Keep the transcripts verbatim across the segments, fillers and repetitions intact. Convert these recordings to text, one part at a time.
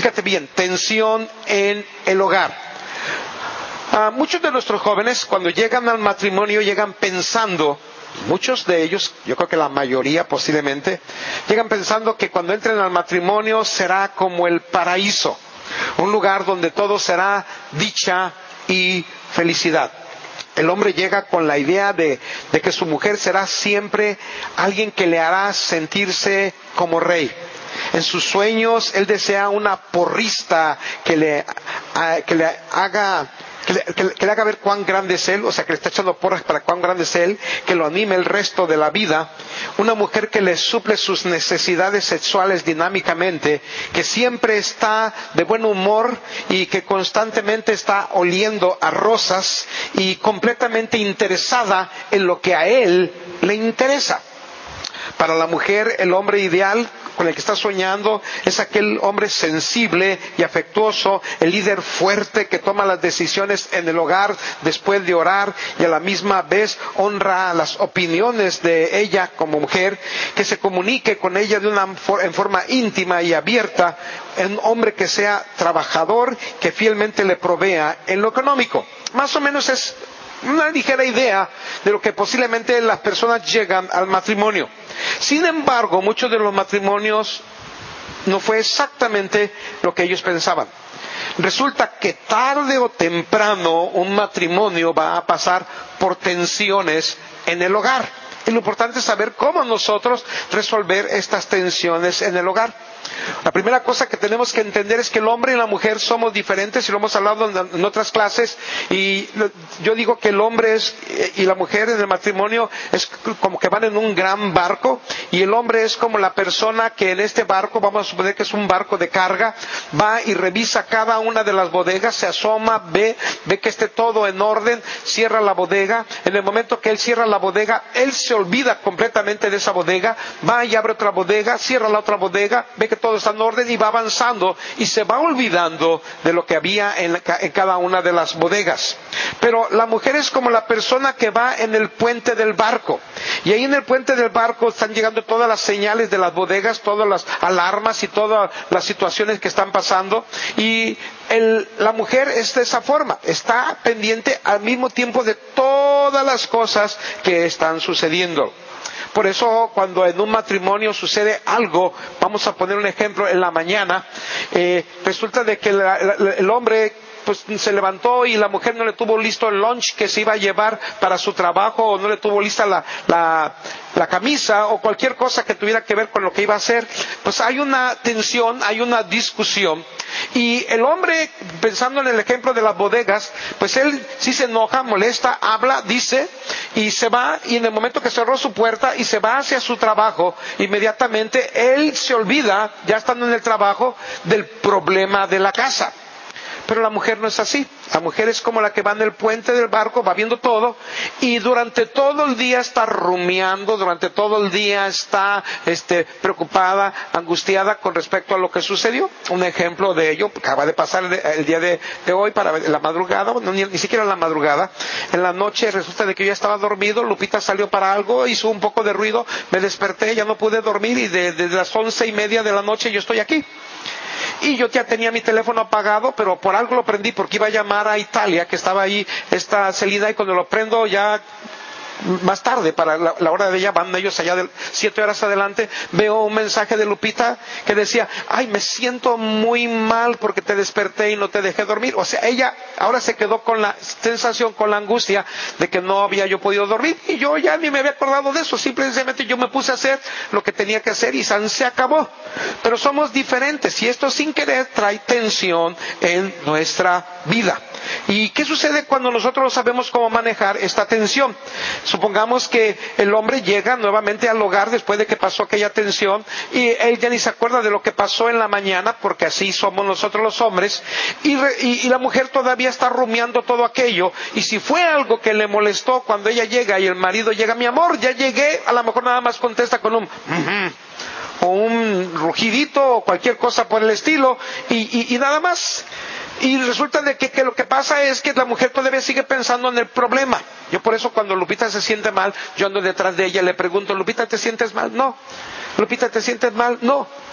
Fíjate bien, tensión en el hogar. Uh, muchos de nuestros jóvenes cuando llegan al matrimonio llegan pensando, muchos de ellos, yo creo que la mayoría posiblemente, llegan pensando que cuando entren al matrimonio será como el paraíso, un lugar donde todo será dicha y felicidad. El hombre llega con la idea de, de que su mujer será siempre alguien que le hará sentirse como rey. En sus sueños él desea una porrista que le, a, que le haga... Que le, que, que le haga ver cuán grande es él, o sea, que le está echando porras para cuán grande es él, que lo anime el resto de la vida. Una mujer que le suple sus necesidades sexuales dinámicamente, que siempre está de buen humor y que constantemente está oliendo a rosas y completamente interesada en lo que a él le interesa. Para la mujer, el hombre ideal con el que está soñando es aquel hombre sensible y afectuoso, el líder fuerte que toma las decisiones en el hogar después de orar y a la misma vez honra las opiniones de ella como mujer, que se comunique con ella de una, en forma íntima y abierta, un hombre que sea trabajador, que fielmente le provea en lo económico. Más o menos es una ligera idea de lo que posiblemente las personas llegan al matrimonio. Sin embargo, muchos de los matrimonios no fue exactamente lo que ellos pensaban. Resulta que tarde o temprano un matrimonio va a pasar por tensiones en el hogar. Y lo importante es saber cómo nosotros resolver estas tensiones en el hogar. La primera cosa que tenemos que entender es que el hombre y la mujer somos diferentes, y lo hemos hablado en otras clases, y yo digo que el hombre es, y la mujer en el matrimonio es como que van en un gran barco, y el hombre es como la persona que en este barco, vamos a suponer que es un barco de carga, va y revisa cada una de las bodegas, se asoma, ve, ve que esté todo en orden, cierra la bodega. En el momento que él cierra la bodega, él se olvida completamente de esa bodega, va y abre otra bodega, cierra la otra bodega, ve que todo está en orden y va avanzando y se va olvidando de lo que había en, la, en cada una de las bodegas. Pero la mujer es como la persona que va en el puente del barco, y ahí en el puente del barco están llegando todas las señales de las bodegas, todas las alarmas y todas las situaciones que están pasando, y el, la mujer es de esa forma, está pendiente al mismo tiempo de todas las cosas que están sucediendo. Por eso cuando en un matrimonio sucede algo, vamos a poner un ejemplo, en la mañana, eh, resulta de que la, la, el hombre pues se levantó y la mujer no le tuvo listo el lunch que se iba a llevar para su trabajo, o no le tuvo lista la, la, la camisa, o cualquier cosa que tuviera que ver con lo que iba a hacer. Pues hay una tensión, hay una discusión, y el hombre, pensando en el ejemplo de las bodegas, pues él sí se enoja, molesta, habla, dice, y se va, y en el momento que cerró su puerta y se va hacia su trabajo, inmediatamente él se olvida, ya estando en el trabajo, del problema de la casa. Pero la mujer no es así. La mujer es como la que va en el puente del barco, va viendo todo, y durante todo el día está rumiando, durante todo el día está este, preocupada, angustiada con respecto a lo que sucedió. Un ejemplo de ello acaba de pasar el, el día de, de hoy, para la madrugada, no, ni, ni siquiera en la madrugada. En la noche resulta de que yo ya estaba dormido, Lupita salió para algo, hizo un poco de ruido, me desperté, ya no pude dormir, y desde de las once y media de la noche yo estoy aquí. Y yo ya tenía mi teléfono apagado, pero por algo lo prendí porque iba a llamar a Italia, que estaba ahí esta Celina, y cuando lo prendo ya más tarde, para la, la hora de ella, van ellos allá de siete horas adelante, veo un mensaje de Lupita que decía, ay, me siento muy mal porque te desperté y no te dejé dormir. O sea, ella ahora se quedó con la sensación, con la angustia de que no había yo podido dormir, y yo ya ni me había acordado de eso, simplemente yo me puse a hacer lo que tenía que hacer y san se acabó. Pero somos diferentes, y esto sin querer trae tensión en nuestra vida. ¿Y qué sucede cuando nosotros no sabemos cómo manejar esta tensión? Supongamos que el hombre llega nuevamente al hogar después de que pasó aquella tensión, y él ya ni se acuerda de lo que pasó en la mañana, porque así somos nosotros los hombres, y, re, y, y la mujer todavía está rumiando todo aquello, y si fue algo que le molestó cuando ella llega y el marido llega, mi amor, ya llegué, a lo mejor nada más contesta con un uh-huh, o un rugidito o cualquier cosa por el estilo, y, y, y nada más. Y resulta de que, que lo que pasa es que la mujer todavía sigue pensando en el problema. Yo por eso cuando Lupita se siente mal, yo ando detrás de ella y le pregunto, Lupita, ¿te sientes mal? No. Lupita, ¿te sientes mal? No.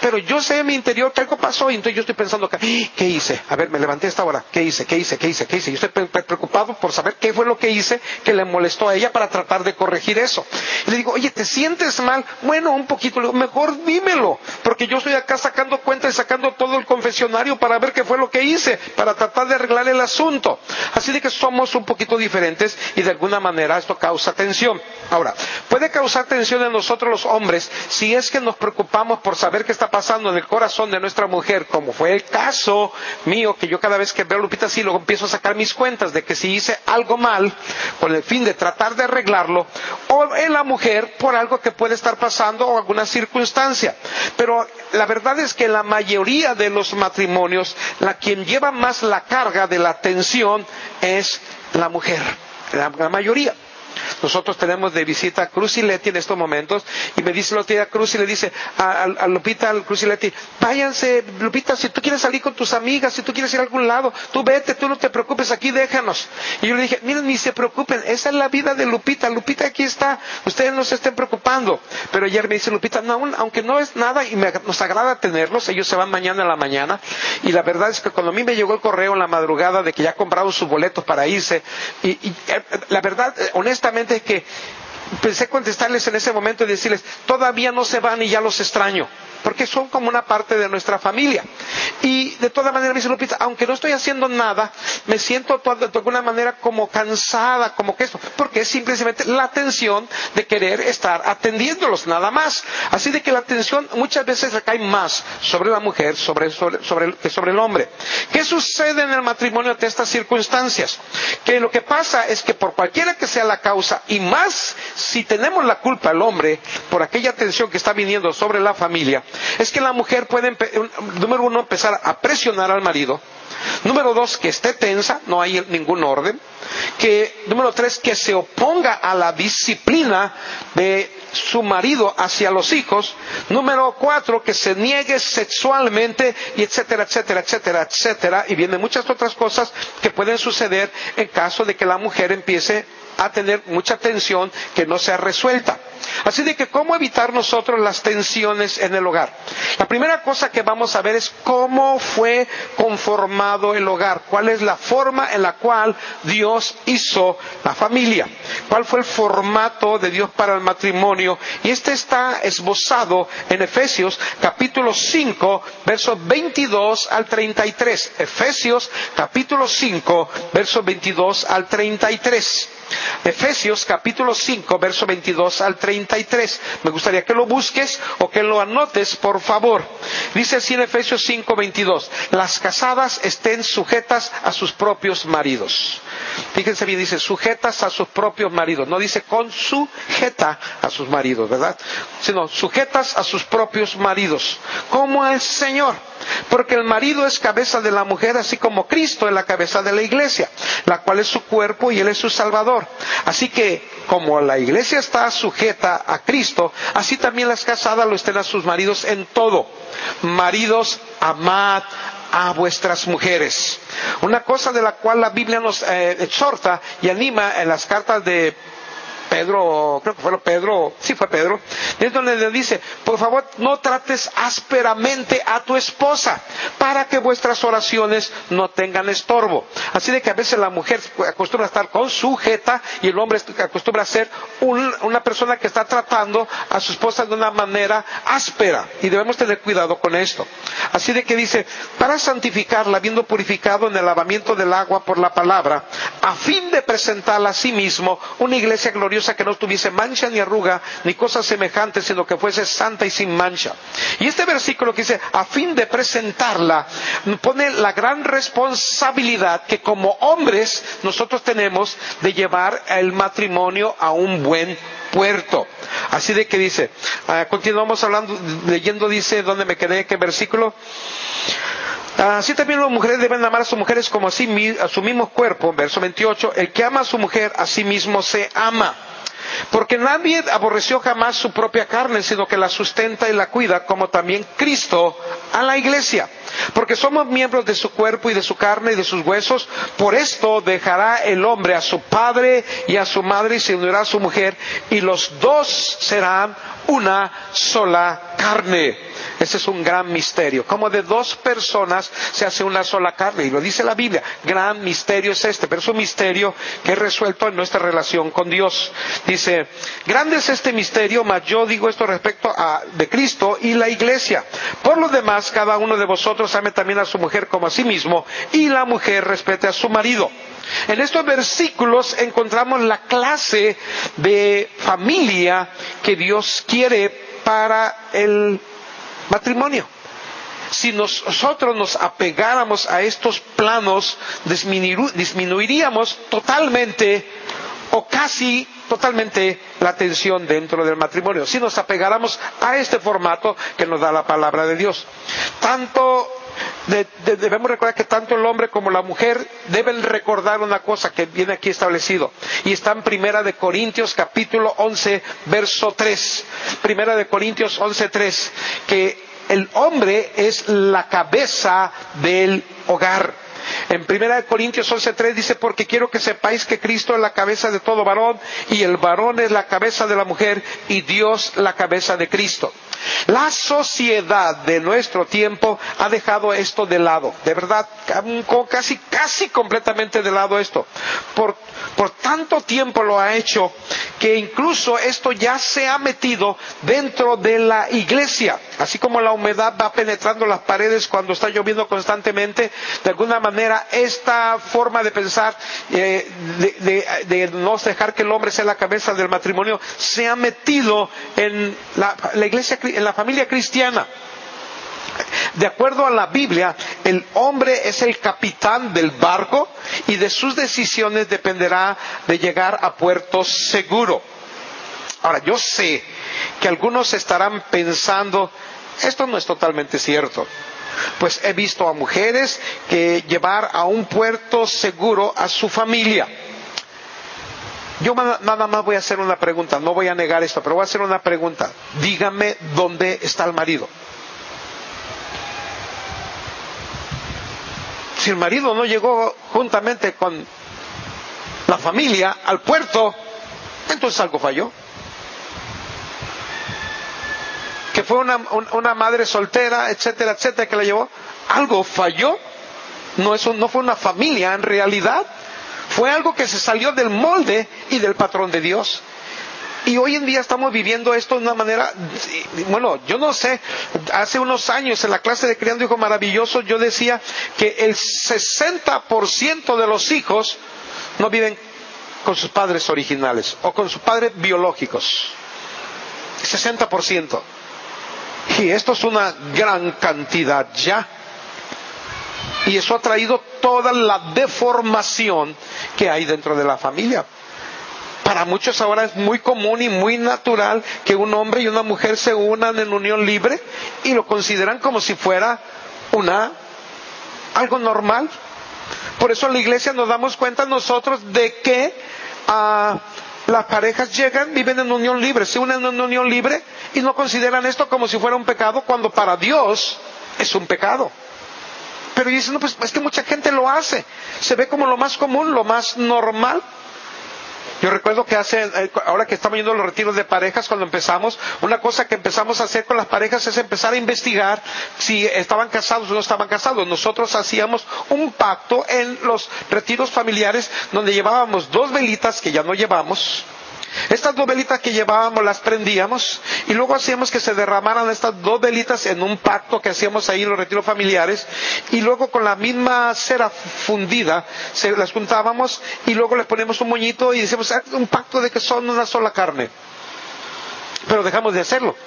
pero yo sé en mi interior que algo pasó y entonces yo estoy pensando, que, ¿qué hice? A ver, me levanté a esta hora, ¿qué hice? ¿Qué hice? ¿Qué hice? ¿Qué hice? Yo estoy preocupado por saber qué fue lo que hice que le molestó a ella para tratar de corregir eso. Y le digo, oye, ¿te sientes mal? Bueno, un poquito. Le digo, mejor dímelo, porque yo estoy acá sacando cuentas y sacando todo el confesionario para ver qué fue lo que hice, para tratar de arreglar el asunto. Así de que somos un poquito diferentes y de alguna manera esto causa tensión. Ahora, puede causar tensión en nosotros los hombres si es que nos preocupamos por saber qué está pasando en el corazón de nuestra mujer, como fue el caso mío, que yo cada vez que veo a Lupita así, luego empiezo a sacar mis cuentas de que si hice algo mal, con el fin de tratar de arreglarlo, o en la mujer por algo que puede estar pasando o alguna circunstancia. Pero la verdad es que la mayoría de los matrimonios, la quien lleva más la carga de la tensión es la mujer, la, la mayoría. Nosotros tenemos de visita a Cruz y Leti en estos momentos, y me dice la tía Cruz y le dice a, a, a Lupita, a Cruz y Leti, váyanse, Lupita, si tú quieres salir con tus amigas, si tú quieres ir a algún lado, tú vete, tú no te preocupes, aquí déjanos. Y yo le dije, miren, ni se preocupen, esa es la vida de Lupita, Lupita aquí está, ustedes no se estén preocupando. Pero ayer me dice Lupita, no, aunque no es nada y me, nos agrada tenerlos, ellos se van mañana en la mañana, y la verdad es que cuando a mí me llegó el correo en la madrugada de que ya compraron sus boletos para irse, y, y la verdad, honestamente, es que pensé contestarles en ese momento y decirles, todavía no se van y ya los extraño, porque son como una parte de nuestra familia. Y de toda manera me dice Lupita, aunque no estoy haciendo nada, me siento de alguna manera como cansada, como que esto, porque es simplemente la tensión de querer estar atendiéndolos, nada más. Así de que la tensión muchas veces recae más sobre la mujer sobre, sobre, sobre el, que sobre el hombre. ¿Qué sucede en el matrimonio ante estas circunstancias? Que lo que pasa es que por cualquiera que sea la causa, y más si tenemos la culpa el hombre por aquella tensión que está viniendo sobre la familia, es que la mujer puede, número uno, empezar a presionar al marido. Número dos, que esté tensa, no hay ningún orden. Que, número tres, que se oponga a la disciplina de su marido hacia los hijos. Número cuatro, que se niegue sexualmente, y etcétera, etcétera, etcétera, etcétera. Y vienen muchas otras cosas que pueden suceder en caso de que la mujer empiece a tener mucha tensión que no sea resuelta. Así de que, ¿cómo evitar nosotros las tensiones en el hogar? La primera cosa que vamos a ver es cómo fue conformado el hogar, cuál es la forma en la cual Dios hizo la familia, cuál fue el formato de Dios para el matrimonio, y este está esbozado en Efesios capítulo cinco, versos veintidós al treinta y tres. Efesios capítulo cinco, versos veintidós al treinta y tres. Efesios capítulo cinco, verso veintidós al treinta y tres. Me gustaría que lo busques o que lo anotes, por favor. Dice así en Efesios cinco, veintidós: las casadas estén sujetas a sus propios maridos. Fíjense bien, dice sujetas a sus propios maridos. No dice con sujeta a sus maridos, ¿verdad? Sino sujetas a sus propios maridos, como el Señor. Porque el marido es cabeza de la mujer, así como Cristo es la cabeza de la iglesia, la cual es su cuerpo y Él es su Salvador. Así que, como la iglesia está sujeta a Cristo, así también las casadas lo estén a sus maridos en todo. Maridos, amad a vuestras mujeres. Una cosa de la cual la Biblia nos eh, exhorta y anima en las cartas de Pedro, creo que fue Pedro, sí fue Pedro, es donde le dice, por favor, no trates ásperamente a tu esposa, para que vuestras oraciones no tengan estorbo. Así de que a veces la mujer acostumbra a estar con sujeta y el hombre acostumbra a ser un, una persona que está tratando a su esposa de una manera áspera, y debemos tener cuidado con esto. Así de que dice, para santificarla, habiendo purificado en el lavamiento del agua por la palabra, a fin de presentarla a sí mismo una iglesia gloriosa, que no tuviese mancha ni arruga ni cosas semejantes, sino que fuese santa y sin mancha. Y este versículo que dice a fin de presentarla pone la gran responsabilidad que como hombres nosotros tenemos de llevar el matrimonio a un buen puerto. Así de que dice, uh, continuamos hablando, leyendo, dice, ¿dónde me quedé? ¿Qué versículo? Así también las mujeres deben amar a sus mujeres como a, sí, a su mismo cuerpo. Verso veintiocho, el que ama a su mujer a sí mismo se ama. Porque nadie aborreció jamás su propia carne, sino que la sustenta y la cuida, como también Cristo a la iglesia. Porque somos miembros de su cuerpo y de su carne y de sus huesos. Por esto dejará el hombre a su padre y a su madre y se unirá a su mujer, y los dos serán una sola carne. Ese es un gran misterio. Como de dos personas se hace una sola carne. Y lo dice la Biblia. Gran misterio es este. Pero es un misterio que es resuelto en nuestra relación con Dios. Dice, grande es este misterio, mas yo digo esto respecto a de Cristo y la iglesia. Por lo demás, cada uno de vosotros ame también a su mujer como a sí mismo, y la mujer respete a su marido. En estos versículos encontramos la clase de familia que Dios quiere para el matrimonio. Si nosotros nos apegáramos a estos planos, disminu- disminuiríamos totalmente o casi totalmente la tensión dentro del matrimonio. Si nos apegáramos a este formato que nos da la palabra de Dios. Tanto de, de, debemos recordar que tanto el hombre como la mujer deben recordar una cosa que viene aquí establecido. Y está en Primera de Corintios capítulo once, verso tres. Primera de Corintios once, tres. Que el hombre es la cabeza del hogar. En Primera de Corintios once, tres dice, porque quiero que sepáis que Cristo es la cabeza de todo varón, y el varón es la cabeza de la mujer, y Dios la cabeza de Cristo. La sociedad de nuestro tiempo ha dejado esto de lado, de verdad, casi, casi completamente de lado esto. Por, por tanto tiempo lo ha hecho, que incluso esto ya se ha metido dentro de la iglesia. Así como la humedad va penetrando las paredes cuando está lloviendo constantemente, de alguna manera esta forma de pensar, eh, de, de, de no dejar que el hombre sea la cabeza del matrimonio, se ha metido en la, la iglesia, en la familia cristiana. De acuerdo a la Biblia, el hombre es el capitán del barco y de sus decisiones dependerá de llegar a puerto seguro. Ahora, yo sé que algunos estarán pensando, esto no es totalmente cierto. Pues he visto a mujeres que llevar a un puerto seguro a su familia. Yo nada más voy a hacer una pregunta, no voy a negar esto, pero voy a hacer una pregunta. Dígame dónde está el marido. Si el marido no llegó juntamente con la familia al puerto, entonces algo falló. Que fue una, una madre soltera, etcétera, etcétera, que la llevó. Algo falló. No, eso no fue una familia en realidad. Fue algo que se salió del molde y del patrón de Dios. Y hoy en día estamos viviendo esto de una manera, bueno, yo no sé, hace unos años en la clase de Criando Hijos Maravillosos yo decía que el sesenta por ciento de los hijos no viven con sus padres originales o con sus padres biológicos. sesenta por ciento. Y esto es una gran cantidad ya. Y eso ha traído toda la deformación que hay dentro de la familia. Para muchos ahora es muy común y muy natural que un hombre y una mujer se unan en unión libre y lo consideran como si fuera una algo normal. Por eso en la iglesia nos damos cuenta nosotros de que uh, las parejas llegan, viven en unión libre, se unen en unión libre y no consideran esto como si fuera un pecado, cuando para Dios es un pecado. Pero dicen, no, pues es que mucha gente lo hace, se ve como lo más común, lo más normal. Yo recuerdo que hace, ahora que estamos yendo a los retiros de parejas, cuando empezamos, una cosa que empezamos a hacer con las parejas es empezar a investigar si estaban casados o no estaban casados. Nosotros hacíamos un pacto en los retiros familiares donde llevábamos dos velitas que ya no llevamos. Estas dos velitas que llevábamos las prendíamos y luego hacíamos que se derramaran estas dos velitas en un pacto que hacíamos ahí en los retiros familiares, y luego con la misma cera fundida se las juntábamos y luego les poníamos un moñito y decíamos, ah, un pacto de que son una sola carne. Pero dejamos de hacerlo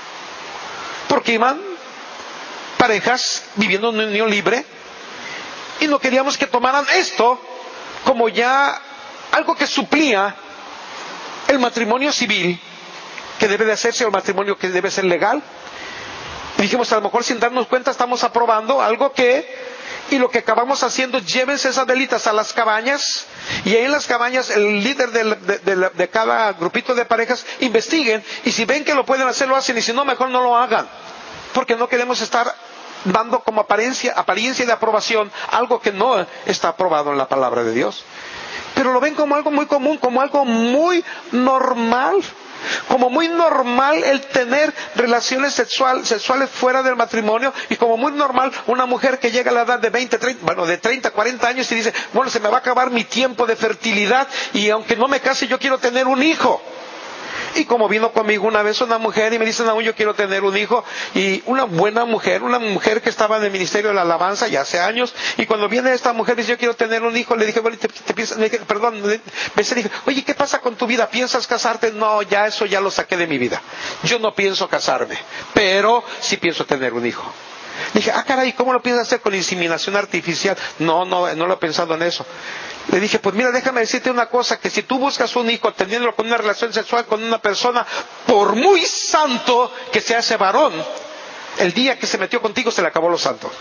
porque iban parejas viviendo en unión libre y no queríamos que tomaran esto como ya algo que suplía el matrimonio civil que debe de hacerse, o el matrimonio que debe ser legal. Y dijimos, a lo mejor sin darnos cuenta estamos aprobando algo que, y lo que acabamos haciendo, llévense esas velitas a las cabañas, y ahí en las cabañas el líder de, de, de, de cada grupito de parejas investiguen, y si ven que lo pueden hacer, lo hacen, y si no, mejor no lo hagan, porque no queremos estar dando como apariencia, apariencia de aprobación algo que no está aprobado en la palabra de Dios. Pero lo ven como algo muy común, como algo muy normal. como muy normal el tener relaciones sexual, sexuales fuera del matrimonio, y como muy normal una mujer que llega a la edad de veinte, treinta, bueno, de treinta, cuarenta años y dice, bueno, se me va a acabar mi tiempo de fertilidad y aunque no me case yo quiero tener un hijo. Y como vino conmigo una vez una mujer y me dice, no, yo quiero tener un hijo, y una buena mujer, una mujer que estaba en el ministerio de la alabanza ya hace años, y cuando viene esta mujer y dice, yo quiero tener un hijo, le dije, bueno, te, te piensas, le dije, perdón, me dije, oye, ¿qué pasa con tu vida? ¿Piensas casarte? No, ya eso ya lo saqué de mi vida. Yo no pienso casarme, pero sí pienso tener un hijo. Le dije, ah, caray, ¿cómo lo piensas hacer con inseminación artificial? No, no, no lo he pensado en eso. Le dije, pues mira, déjame decirte una cosa, que si tú buscas un hijo teniéndolo con una relación sexual con una persona, por muy santo que sea ese varón, el día que se metió contigo se le acabó lo santo.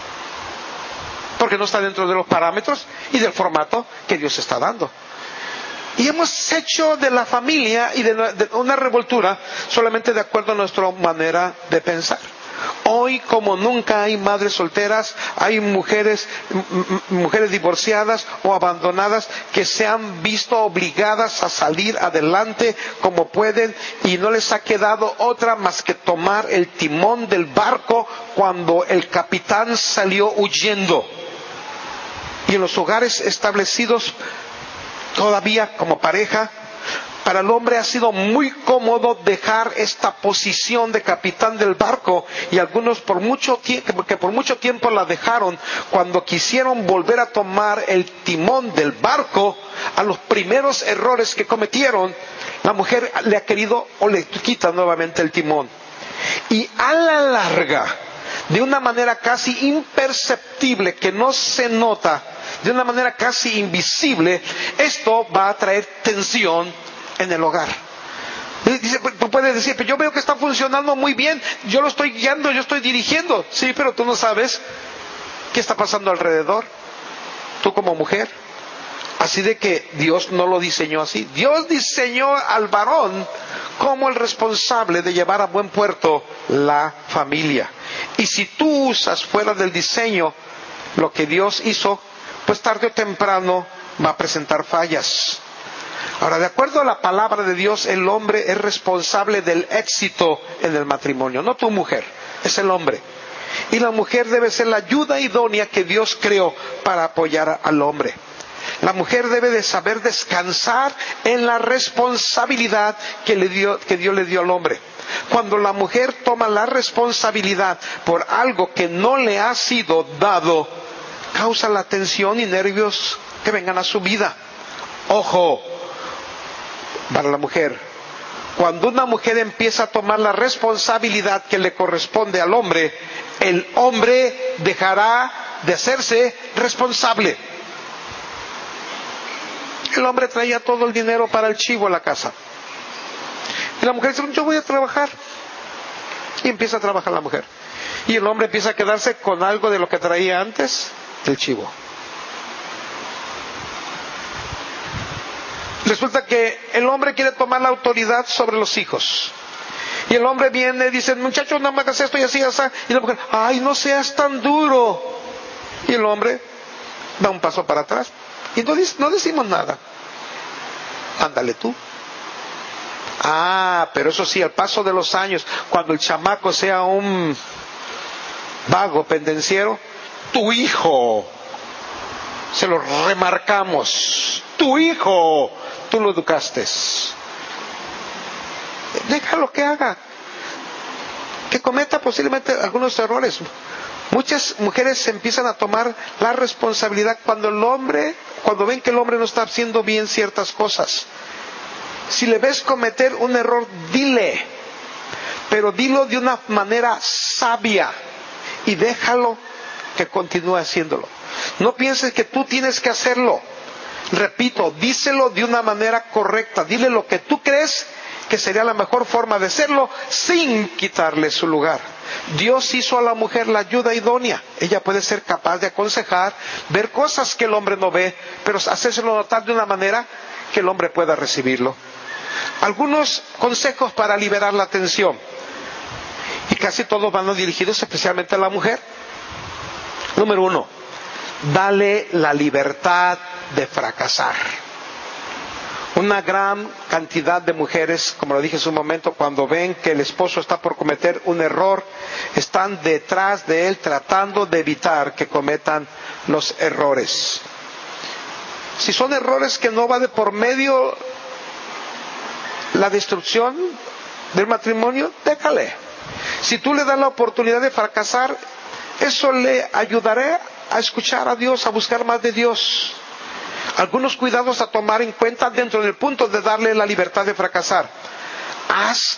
Porque no está dentro de los parámetros y del formato que Dios está dando. Y hemos hecho de la familia y de una revoltura solamente de acuerdo a nuestra manera de pensar. Hoy como nunca hay madres solteras, hay mujeres, mujeres divorciadas o abandonadas que se han visto obligadas a salir adelante como pueden y no les ha quedado otra más que tomar el timón del barco cuando el capitán salió huyendo. Y en los hogares establecidos todavía como pareja, para el hombre ha sido muy cómodo dejar esta posición de capitán del barco, y algunos por mucho tiempo, que por mucho tiempo la dejaron, cuando quisieron volver a tomar el timón del barco, a los primeros errores que cometieron, la mujer le ha querido o le quita nuevamente el timón. Y a la larga, de una manera casi imperceptible, que no se nota, de una manera casi invisible, esto va a traer tensión en el hogar. Dice, tú puedes decir, pero yo veo que está funcionando muy bien, yo lo estoy guiando, yo estoy dirigiendo. Sí, pero tú no sabes qué está pasando alrededor, tú como mujer. Así de que Dios no lo diseñó así. Dios diseñó al varón como el responsable de llevar a buen puerto la familia. Y si tú usas fuera del diseño lo que Dios hizo, pues tarde o temprano va a presentar fallas. Ahora, de acuerdo a la palabra de Dios, el hombre es responsable del éxito en el matrimonio, no tu mujer, es el hombre. Y la mujer debe ser la ayuda idónea que Dios creó para apoyar al hombre. La mujer debe de saber descansar en la responsabilidad que, le dio, que Dios le dio al hombre. Cuando la mujer toma la responsabilidad por algo que no le ha sido dado, causa la tensión y nervios que vengan a su vida. Ojo, para la mujer, cuando una mujer empieza a tomar la responsabilidad que le corresponde al hombre, el hombre dejará de hacerse responsable. El hombre traía todo el dinero para el chivo a la casa. Y la mujer dice, yo voy a trabajar. Y empieza a trabajar la mujer. Y el hombre empieza a quedarse con algo de lo que traía antes del chivo. Resulta que el hombre quiere tomar la autoridad sobre los hijos. Y el hombre viene y dice, muchacho, no me hagas esto y así, así. Y la mujer, ay, no seas tan duro. Y el hombre da un paso para atrás. Y no, no decimos nada. Ándale tú. Ah, pero eso sí, al paso de los años, cuando el chamaco sea un vago pendenciero, tu hijo, se lo remarcamos, tu hijo, tú lo educaste. Déjalo que haga, que cometa posiblemente algunos errores. Muchas mujeres empiezan a tomar la responsabilidad cuando el hombre, cuando ven que el hombre no está haciendo bien ciertas cosas. Si le ves cometer un error, dile, pero dilo de una manera sabia y déjalo que continúe haciéndolo. No pienses que tú tienes que hacerlo. Repito, díselo de una manera correcta. Dile lo que tú crees que sería la mejor forma de hacerlo sin quitarle su lugar. Dios hizo a la mujer la ayuda idónea. Ella puede ser capaz de aconsejar, ver cosas que el hombre no ve, pero hacérselo notar de una manera que el hombre pueda recibirlo. Algunos consejos para liberar la tensión, y casi todos van dirigidos especialmente a la mujer. Número uno, dale la libertad de fracasar. Una gran cantidad de mujeres, como lo dije hace un momento, cuando ven que el esposo está por cometer un error, están detrás de él tratando de evitar que cometan los errores. Si son errores que no va de por medio la destrucción del matrimonio, déjale. Si tú le das la oportunidad de fracasar, eso le ayudará a escuchar a Dios, a buscar más de Dios. Algunos cuidados a tomar en cuenta dentro del punto de darle la libertad de fracasar. Haz,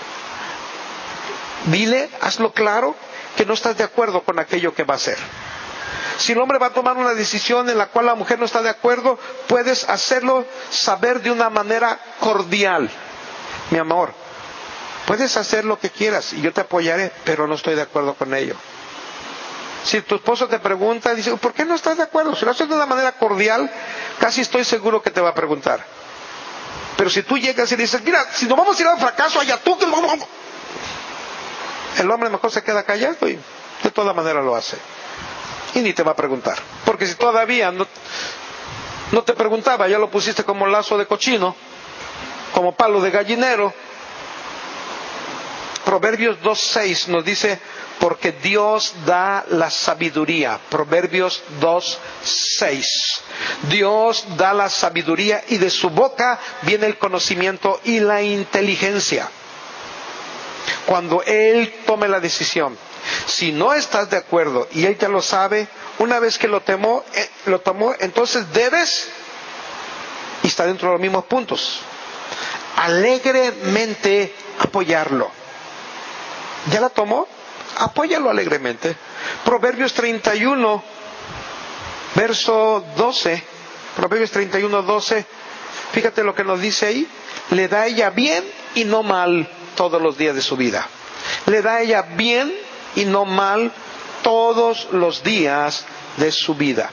dile, hazlo claro que no estás de acuerdo con aquello que va a hacer. Si el hombre va a tomar una decisión en la cual la mujer no está de acuerdo, puedes hacerlo saber de una manera cordial. Mi amor, puedes hacer lo que quieras y yo te apoyaré, pero no estoy de acuerdo con ello. Si tu esposo te pregunta, dice, ¿por qué no estás de acuerdo? Si lo haces de una manera cordial, casi estoy seguro que te va a preguntar. Pero si tú llegas y dices, mira, si nos vamos a ir al fracaso, allá tú, que el hombre mejor se queda callado y de toda manera lo hace. Y ni te va a preguntar. Porque si todavía no, no te preguntaba, ya lo pusiste como lazo de cochino, como palo de gallinero. Proverbios dos seis nos dice, porque Dios da la sabiduría. Proverbios dos seis. Dios da la sabiduría y de su boca viene el conocimiento y la inteligencia. Cuando Él tome la decisión, si no estás de acuerdo y Él ya lo sabe, una vez que lo tomó, eh, lo tomó, entonces debes, y está dentro de los mismos puntos, alegremente apoyarlo. ¿Ya la tomó? Apóyalo alegremente. Proverbios treinta y uno, verso doce. Proverbios treinta y uno, doce. Fíjate lo que nos dice ahí. Le da a ella bien y no mal todos los días de su vida. Le da a ella bien y no mal todos los días de su vida.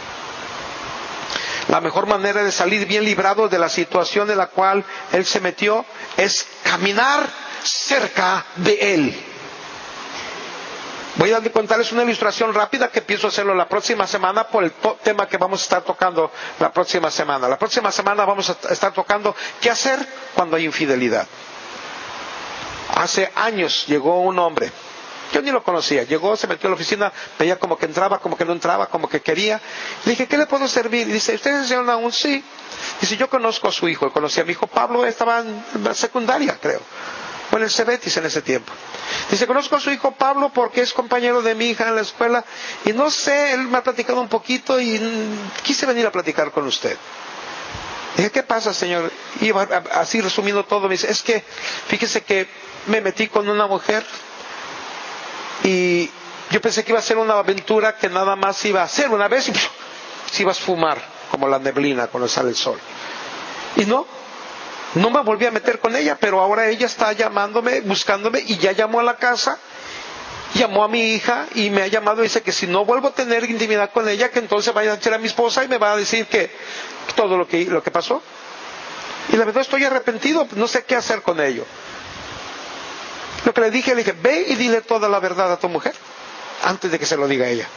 La mejor manera de salir bien librado de la situación en la cual él se metió es caminar cerca de él. Voy a contarles una ilustración rápida que pienso hacerlo la próxima semana por el to- tema que vamos a estar tocando la próxima semana. La próxima semana vamos a estar tocando qué hacer cuando hay infidelidad. Hace años llegó un hombre, yo ni lo conocía, llegó, se metió a la oficina, veía como que entraba, como que no entraba, como que quería. Le dije, ¿qué le puedo servir? Y dice, ¿usted es el señor Nahum? Sí. Dice, yo conozco a su hijo, conocí a mi hijo Pablo, estaba en la secundaria, creo. Bueno, el Cebetis en ese tiempo. Dice, conozco a su hijo Pablo porque es compañero de mi hija en la escuela y no sé, él me ha platicado un poquito y quise venir a platicar con usted. Dije, ¿qué pasa, señor? Y así resumiendo todo, me dice, es que fíjese que me metí con una mujer y yo pensé que iba a ser una aventura que nada más iba a hacer una vez y pff, se iba a esfumar como la neblina cuando sale el sol. Y no. No me volví a meter con ella, pero ahora ella está llamándome, buscándome, y ya llamó a la casa, llamó a mi hija y me ha llamado y dice que si no vuelvo a tener intimidad con ella, que entonces vaya a decir a mi esposa y me va a decir que todo lo que, lo que pasó. Y la verdad estoy arrepentido, no sé qué hacer con ello. Lo que le dije, le dije, ve y dile toda la verdad a tu mujer, antes de que se lo diga a ella.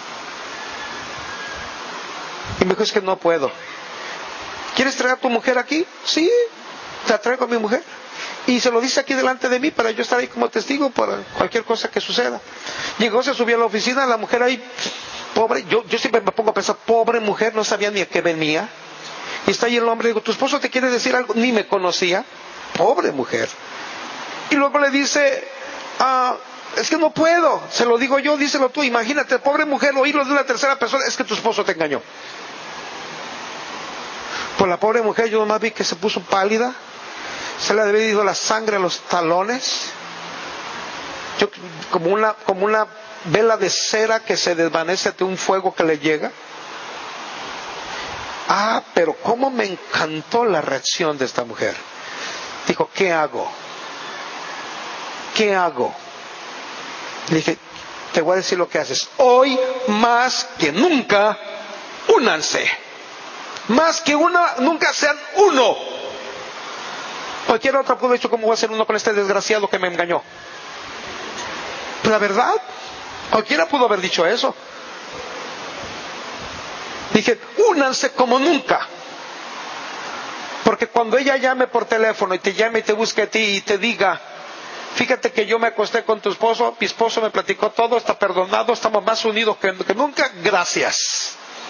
Y me dijo, es que no puedo. ¿Quieres traer a tu mujer aquí? Sí. Te traigo a mi mujer y se lo dice aquí delante de mí para yo estar ahí como testigo para cualquier cosa que suceda. Llegó, se subió a la oficina, la mujer ahí, pobre, yo, yo siempre me pongo a pensar, pobre mujer, no sabía ni a qué venía. Y está ahí el hombre, digo, ¿tu esposo te quiere decir algo? Ni me conocía. Pobre mujer. Y luego le dice, ah, es que no puedo, se lo digo yo, díselo tú, imagínate, pobre mujer, oírlo de una tercera persona, es que tu esposo te engañó. Pues la pobre mujer, yo nomás vi que se puso pálida, se le había ido la sangre a los talones, yo, como una, como una vela de cera que se desvanece ante un fuego que le llega. Ah, pero cómo me encantó la reacción de esta mujer. Dijo, ¿qué hago? ¿Qué hago? Le dije, te voy a decir lo que haces. Hoy más que nunca, únanse. Más que una, nunca sean uno. Cualquier otra pudo haber dicho, ¿cómo voy a ser uno con este desgraciado que me engañó? Pero la verdad, cualquiera pudo haber dicho eso. Dije, únanse como nunca. Porque cuando ella llame por teléfono y te llame y te busque a ti y te diga, fíjate que yo me acosté con tu esposo, mi esposo me platicó todo, está perdonado, estamos más unidos que, que nunca, gracias.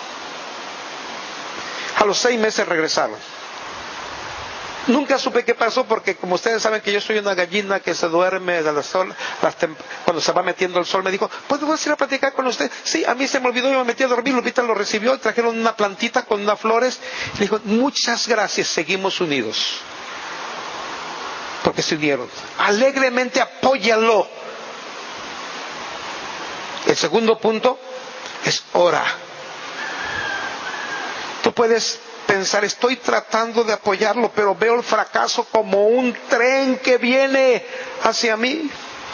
A los seis meses regresaron. Nunca supe qué pasó porque, como ustedes saben que yo soy una gallina que se duerme de la sol, cuando se va metiendo el sol, me dijo, ¿puedo ir a platicar con usted? Sí, a mí se me olvidó, yo me metí a dormir, Lupita lo recibió, y trajeron una plantita con unas flores, y le dijo, muchas gracias, seguimos unidos. Porque se unieron. Alegremente apóyalo. El segundo punto es ora. Tú puedes pensar, estoy tratando de apoyarlo, pero veo el fracaso como un tren que viene hacia mí.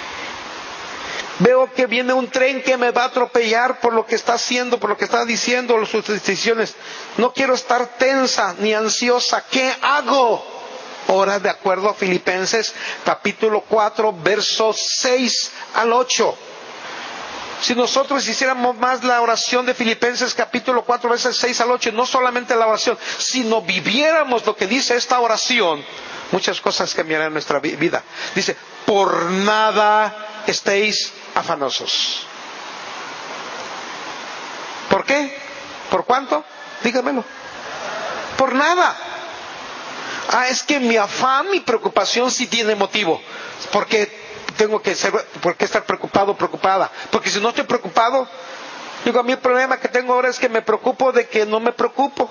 Veo que viene un tren que me va a atropellar por lo que está haciendo, por lo que está diciendo, sus decisiones. No quiero estar tensa ni ansiosa. ¿Qué hago? Ora de acuerdo a Filipenses capítulo cuatro, versos seis al ocho. Si nosotros hiciéramos más la oración de Filipenses capítulo cuatro, versos seis al ocho, no solamente la oración, sino viviéramos lo que dice esta oración, muchas cosas cambiarán en nuestra vida. Dice, por nada estéis afanosos. ¿Por qué? ¿Por cuánto? Dígamelo. Por nada. Ah, es que mi afán, mi preocupación sí tiene motivo. ¿Por qué tengo que ser, por qué estar preocupado, preocupada? Porque si no estoy preocupado, digo, a mí el problema que tengo ahora es que me preocupo de que no me preocupo.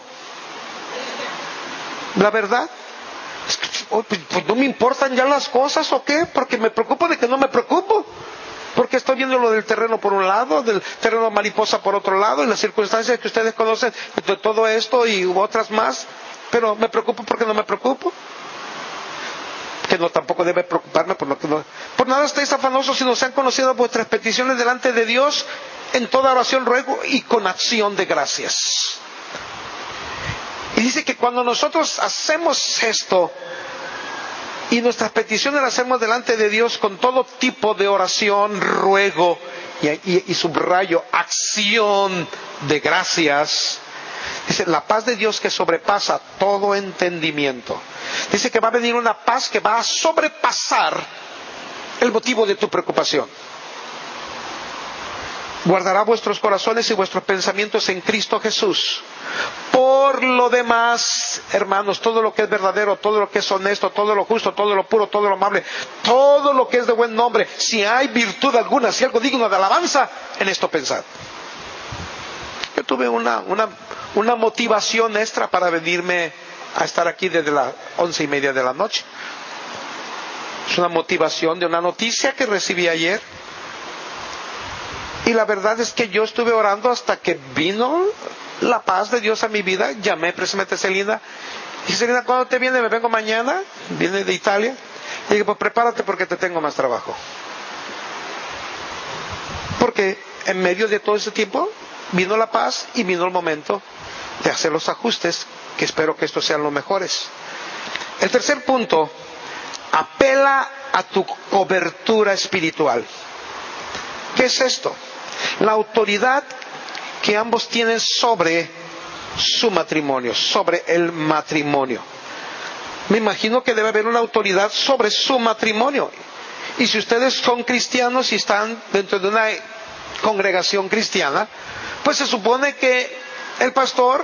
La verdad, es que, oh, pues, pues no me importan ya las cosas, ¿o qué? Porque me preocupo de que no me preocupo. Porque estoy viendo lo del terreno por un lado, del terreno mariposa por otro lado, y las circunstancias que ustedes conocen de todo esto y otras más. Pero me preocupo porque no me preocupo. Que no tampoco debe preocuparme por lo que no. Por nada estáis afanosos, sino sean conocidas vuestras peticiones delante de Dios en toda oración, ruego y con acción de gracias. Y dice que cuando nosotros hacemos esto y nuestras peticiones las hacemos delante de Dios con todo tipo de oración, ruego y, y, y subrayo, acción de gracias. Dice, la paz de Dios que sobrepasa todo entendimiento. Dice que va a venir una paz que va a sobrepasar el motivo de tu preocupación. Guardará vuestros corazones y vuestros pensamientos en Cristo Jesús. Por lo demás, hermanos, todo lo que es verdadero, todo lo que es honesto, todo lo justo, todo lo puro, todo lo amable, todo lo que es de buen nombre, si hay virtud alguna, si algo digno de alabanza, en esto pensad. Yo tuve una, una, una motivación extra para venirme a estar aquí desde las once y media de la noche. Es una motivación de una noticia que recibí ayer. Y la verdad es que yo estuve orando hasta que vino la paz de Dios a mi vida. Llamé precisamente a Celina. Dije, Celina, ¿cuándo te viene? Me vengo mañana. Viene de Italia. Y dije, pues prepárate porque te tengo más trabajo. Porque en medio de todo ese tiempo vino la paz y vino el momento de hacer los ajustes, que espero que estos sean los mejores. El tercer punto, apela a tu cobertura espiritual. ¿Qué es esto? La autoridad que ambos tienen sobre su matrimonio, sobre el matrimonio. Me imagino que debe haber una autoridad sobre su matrimonio. Y si ustedes son cristianos y están dentro de una congregación cristiana, pues se supone que el pastor,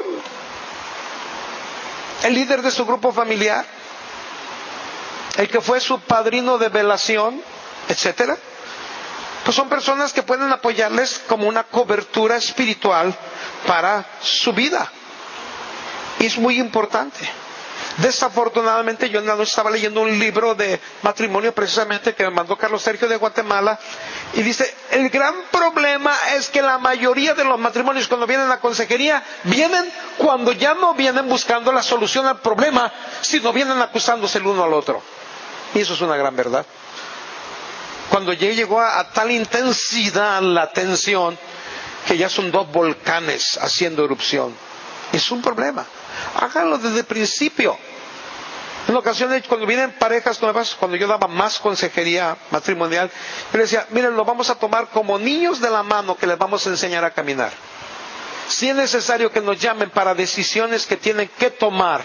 el líder de su grupo familiar, el que fue su padrino de velación, etcétera, pues son personas que pueden apoyarles como una cobertura espiritual para su vida. Y es muy importante. Desafortunadamente, yo en la noche estaba leyendo un libro de matrimonio precisamente que me mandó Carlos Sergio de Guatemala, y dice, el gran problema es que la mayoría de los matrimonios cuando vienen a la consejería, vienen cuando ya no vienen buscando la solución al problema, sino vienen acusándose el uno al otro. Y eso es una gran verdad. Cuando ya llegó a, a tal intensidad la tensión, que ya son dos volcanes haciendo erupción. Es un problema. Háganlo desde el principio. En ocasiones, cuando vienen parejas nuevas, cuando yo daba más consejería matrimonial, yo les decía, miren, lo vamos a tomar como niños de la mano que les vamos a enseñar a caminar. Si es necesario que nos llamen para decisiones que tienen que tomar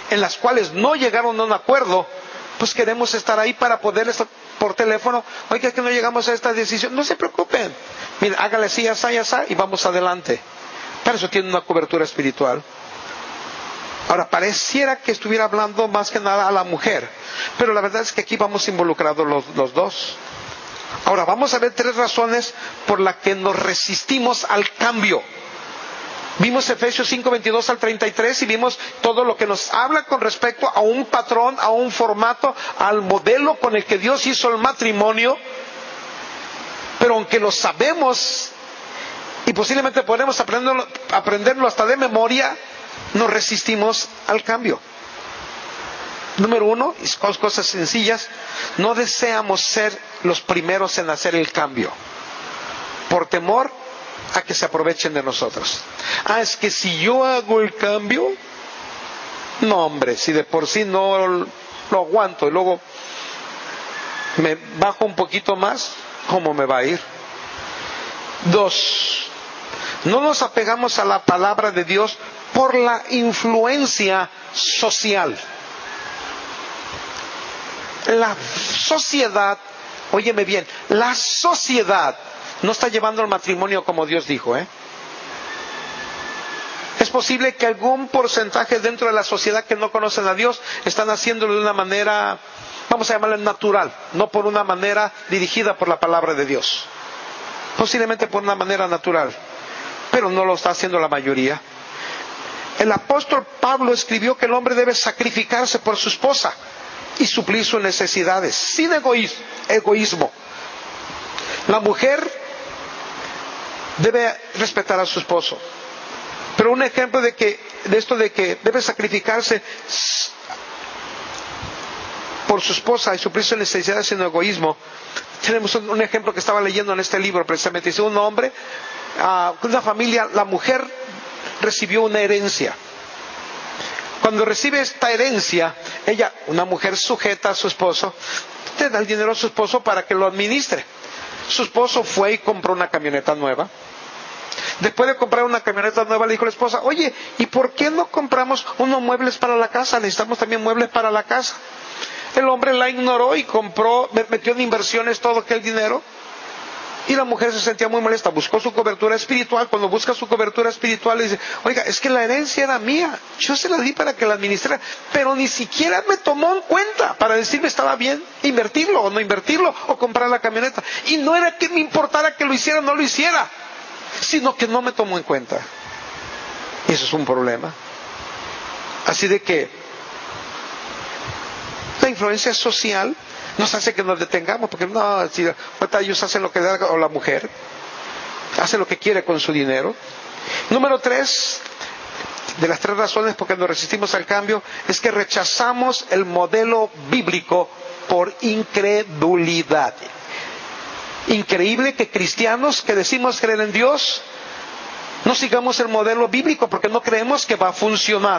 en las cuales no llegaron a un acuerdo, pues queremos estar ahí para poder estar por teléfono. Oiga, que no llegamos a esta decisión. No se preocupen. Mira, hágale así, así, así y vamos adelante. Para eso tiene una cobertura espiritual. Ahora, pareciera que estuviera hablando más que nada a la mujer, pero la verdad es que aquí vamos involucrados los, los dos. Ahora, vamos a ver tres razones por las que nos resistimos al cambio. Vimos Efesios cinco, veintidós al treinta y tres y vimos todo lo que nos habla con respecto a un patrón, a un formato, al modelo con el que Dios hizo el matrimonio. Pero aunque lo sabemos y posiblemente podemos aprenderlo, aprenderlo hasta de memoria, nos resistimos al cambio. Número uno, y con cosas sencillas, no deseamos ser los primeros en hacer el cambio, por temor a que se aprovechen de nosotros. Ah, es que si yo hago el cambio, no hombre, si de por sí no lo aguanto y luego me bajo un poquito más, ¿cómo me va a ir? Dos, no nos apegamos a la palabra de Dios por la influencia social. La sociedad, óyeme bien, la sociedad no está llevando el matrimonio como Dios dijo, ¿eh? Es posible que algún porcentaje dentro de la sociedad que no conocen a Dios están haciéndolo de una manera, vamos a llamarla natural, no por una manera dirigida por la palabra de Dios. Posiblemente por una manera natural, pero no lo está haciendo la mayoría. El apóstol Pablo escribió que el hombre debe sacrificarse por su esposa y suplir sus necesidades, sin egoísmo. La mujer debe respetar a su esposo. Pero un ejemplo de que de esto de que debe sacrificarse por su esposa y suplir sus necesidades sin egoísmo, tenemos un, un ejemplo que estaba leyendo en este libro precisamente. Dice un hombre, uh, una familia, la mujer recibió una herencia. Cuando recibe esta herencia, ella, una mujer sujeta a su esposo, le da el dinero a su esposo para que lo administre. Su esposo fue y compró una camioneta nueva. Después de comprar una camioneta nueva, le dijo a la esposa, oye, ¿y por qué no compramos unos muebles para la casa? Necesitamos también muebles para la casa. El hombre la ignoró y compró, metió en inversiones todo aquel dinero. Y la mujer se sentía muy molesta, buscó su cobertura espiritual. Cuando busca su cobertura espiritual le dice, oiga, es que la herencia era mía, yo se la di para que la administrara, pero ni siquiera me tomó en cuenta para decirme estaba bien invertirlo o no invertirlo o comprar la camioneta. Y no era que me importara que lo hiciera o no lo hiciera, sino que no me tomó en cuenta. Y eso es un problema. Así de que la influencia social nos hace que nos detengamos, porque no, si ahorita ellos hacen lo que da, o la mujer hace lo que quiere con su dinero. Número tres, de las tres razones por que nos resistimos al cambio, es que rechazamos el modelo bíblico por incredulidad. Increíble que cristianos que decimos creer en Dios no sigamos el modelo bíblico porque no creemos que va a funcionar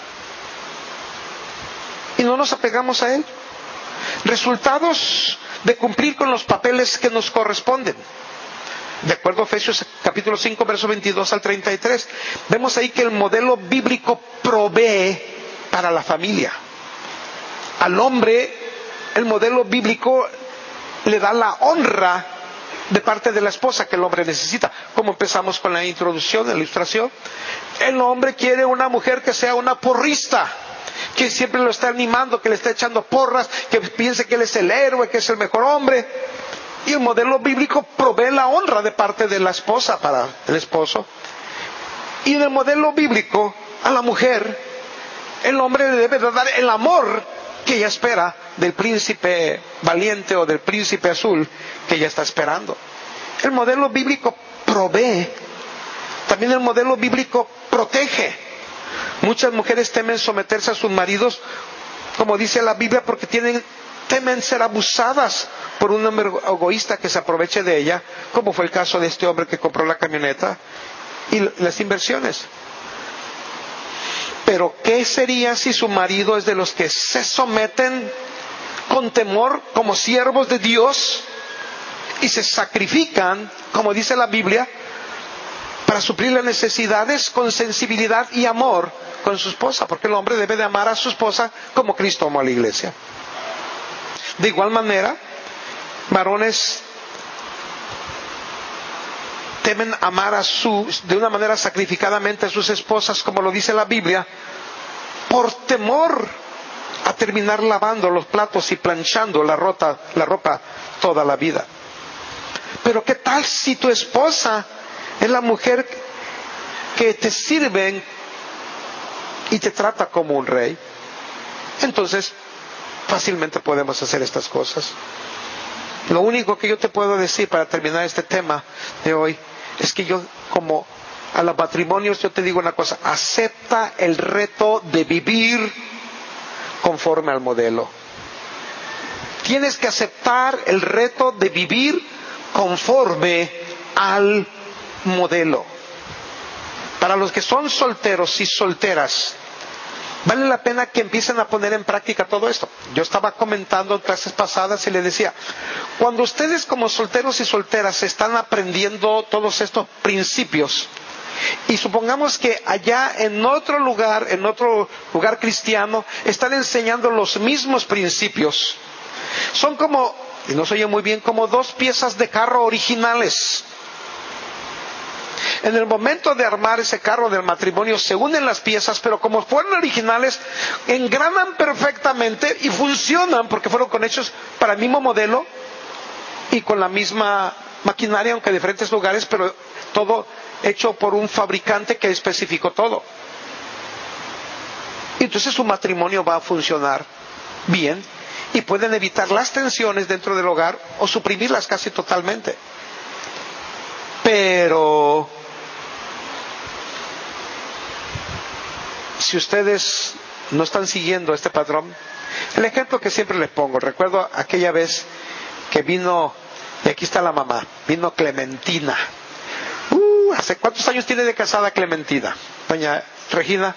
y no nos apegamos a él. Resultados de cumplir con los papeles que nos corresponden. De acuerdo a Efesios capítulo cinco, versos veintidós al treinta y tres, vemos ahí que el modelo bíblico provee para la familia. Al hombre, el modelo bíblico le da la honra de parte de la esposa que el hombre necesita. Como empezamos con la introducción, la ilustración. El hombre quiere una mujer que sea una porrista, que siempre lo está animando, que le está echando porras, que piense que él es el héroe, que es el mejor hombre. Y el modelo bíblico provee la honra de parte de la esposa para el esposo. Y en el modelo bíblico, a la mujer, el hombre le debe dar el amor que ella espera del príncipe valiente o del príncipe azul que ella está esperando. El modelo bíblico provee. También el modelo bíblico protege. Muchas mujeres temen someterse a sus maridos, como dice la Biblia, porque tienen, temen ser abusadas por un hombre egoísta que se aproveche de ella, como fue el caso de este hombre que compró la camioneta y las inversiones. Pero ¿qué sería si su marido es de los que se someten con temor como siervos de Dios y se sacrifican, como dice la Biblia, para suplir las necesidades con sensibilidad y amor, con su esposa, porque el hombre debe de amar a su esposa como Cristo amó a la iglesia. De igual manera, varones deben amar a su, de una manera sacrificadamente a sus esposas, como lo dice la Biblia, por temor a terminar lavando los platos y planchando la ropa, la ropa toda la vida. Pero ¿qué tal si tu esposa es la mujer que te sirve y te trata como un rey? Entonces, fácilmente podemos hacer estas cosas. Lo único que yo te puedo decir para terminar este tema de hoy es que yo, como a los matrimonios, yo te digo una cosa: acepta el reto de vivir conforme al modelo. Tienes que aceptar el reto de vivir conforme al modelo. Para los que son solteros y solteras, vale la pena que empiecen a poner en práctica todo esto. Yo estaba comentando en clases pasadas y le decía, cuando ustedes como solteros y solteras están aprendiendo todos estos principios, y supongamos que allá en otro lugar, en otro lugar cristiano, están enseñando los mismos principios, son como, y no se oye muy bien, como dos piezas de carro originales. En el momento de armar ese carro del matrimonio se unen las piezas, pero como fueron originales, engranan perfectamente y funcionan porque fueron con hechos para el mismo modelo y con la misma maquinaria, aunque en diferentes lugares, pero todo hecho por un fabricante que especificó todo. Y entonces su matrimonio va a funcionar bien y pueden evitar las tensiones dentro del hogar o suprimirlas casi totalmente. Pero si ustedes no están siguiendo este patrón, el ejemplo que siempre les pongo, recuerdo aquella vez que vino, y aquí está la mamá, vino Clementina. Uh, ¿hace cuántos años tiene de casada Clementina? Doña Regina.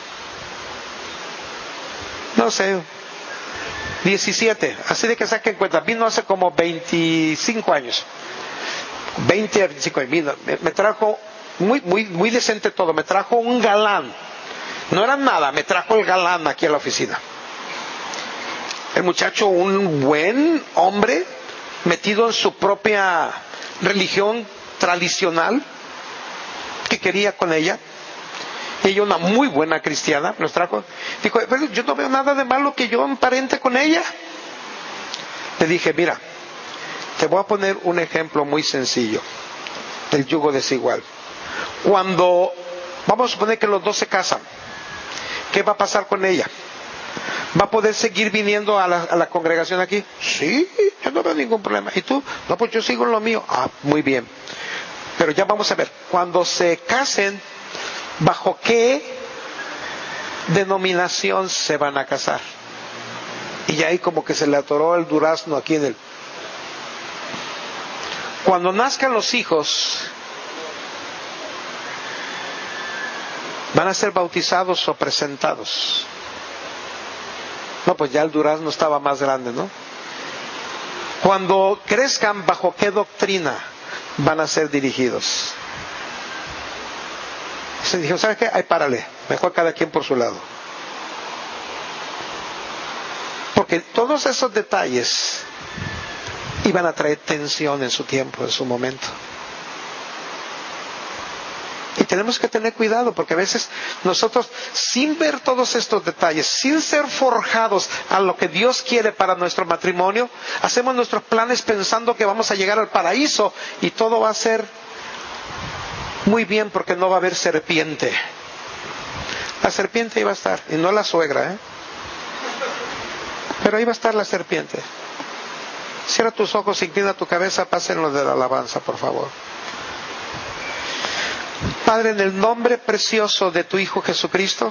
No sé, diecisiete, así de que saquen cuenta, vino hace como veinticinco años. veinte a veinticinco años, vino, me, me trajo muy, muy, muy decente todo, me trajo un galán. No era nada, me trajo el galán aquí a la oficina. El muchacho, un buen hombre, metido en su propia religión tradicional, que quería con ella. Ella, una muy buena cristiana, nos trajo. Dijo, pero yo no veo nada de malo que yo emparente con ella. Le dije, mira, te voy a poner un ejemplo muy sencillo del yugo desigual. Cuando, vamos a suponer que los dos se casan, ¿qué va a pasar con ella? ¿Va a poder seguir viniendo a la, a la congregación aquí? Sí, yo no veo ningún problema. ¿Y tú? No, pues yo sigo en lo mío. Ah, muy bien. Pero ya vamos a ver, cuando se casen, ¿bajo qué denominación se van a casar? Y ya ahí como que se le atoró el durazno aquí en el... Cuando nazcan los hijos, ¿van a ser bautizados o presentados? No, pues ya el durazno estaba más grande, ¿no? Cuando crezcan, ¿bajo qué doctrina van a ser dirigidos? Se dijo, ¿sabes qué? Ahí párale, mejor cada quien por su lado. Porque todos esos detalles iban a traer tensión en su tiempo, en su momento. Y tenemos que tener cuidado, porque a veces nosotros, sin ver todos estos detalles, sin ser forjados a lo que Dios quiere para nuestro matrimonio, hacemos nuestros planes pensando que vamos a llegar al paraíso y todo va a ser muy bien porque no va a haber serpiente. La serpiente iba a estar, y no la suegra, ¿eh? Pero ahí va a estar la serpiente. Cierra tus ojos, inclina tu cabeza, pasen los de la alabanza, por favor. Padre, en el nombre precioso de tu Hijo Jesucristo,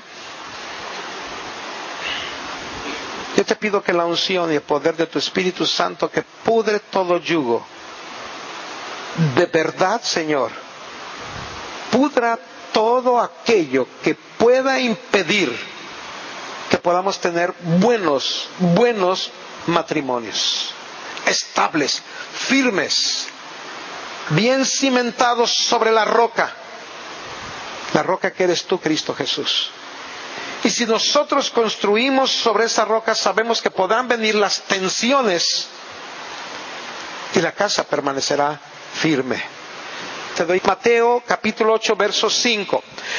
yo te pido que la unción y el poder de tu Espíritu Santo, que pudre todo yugo, de verdad, Señor, pudra todo aquello que pueda impedir que podamos tener buenos, buenos matrimonios, estables, firmes, bien cimentados sobre la roca, la roca que eres tú, Cristo Jesús. Y si nosotros construimos sobre esa roca, sabemos que podrán venir las tensiones y la casa permanecerá firme. Te doy Mateo capítulo ocho, verso cinco.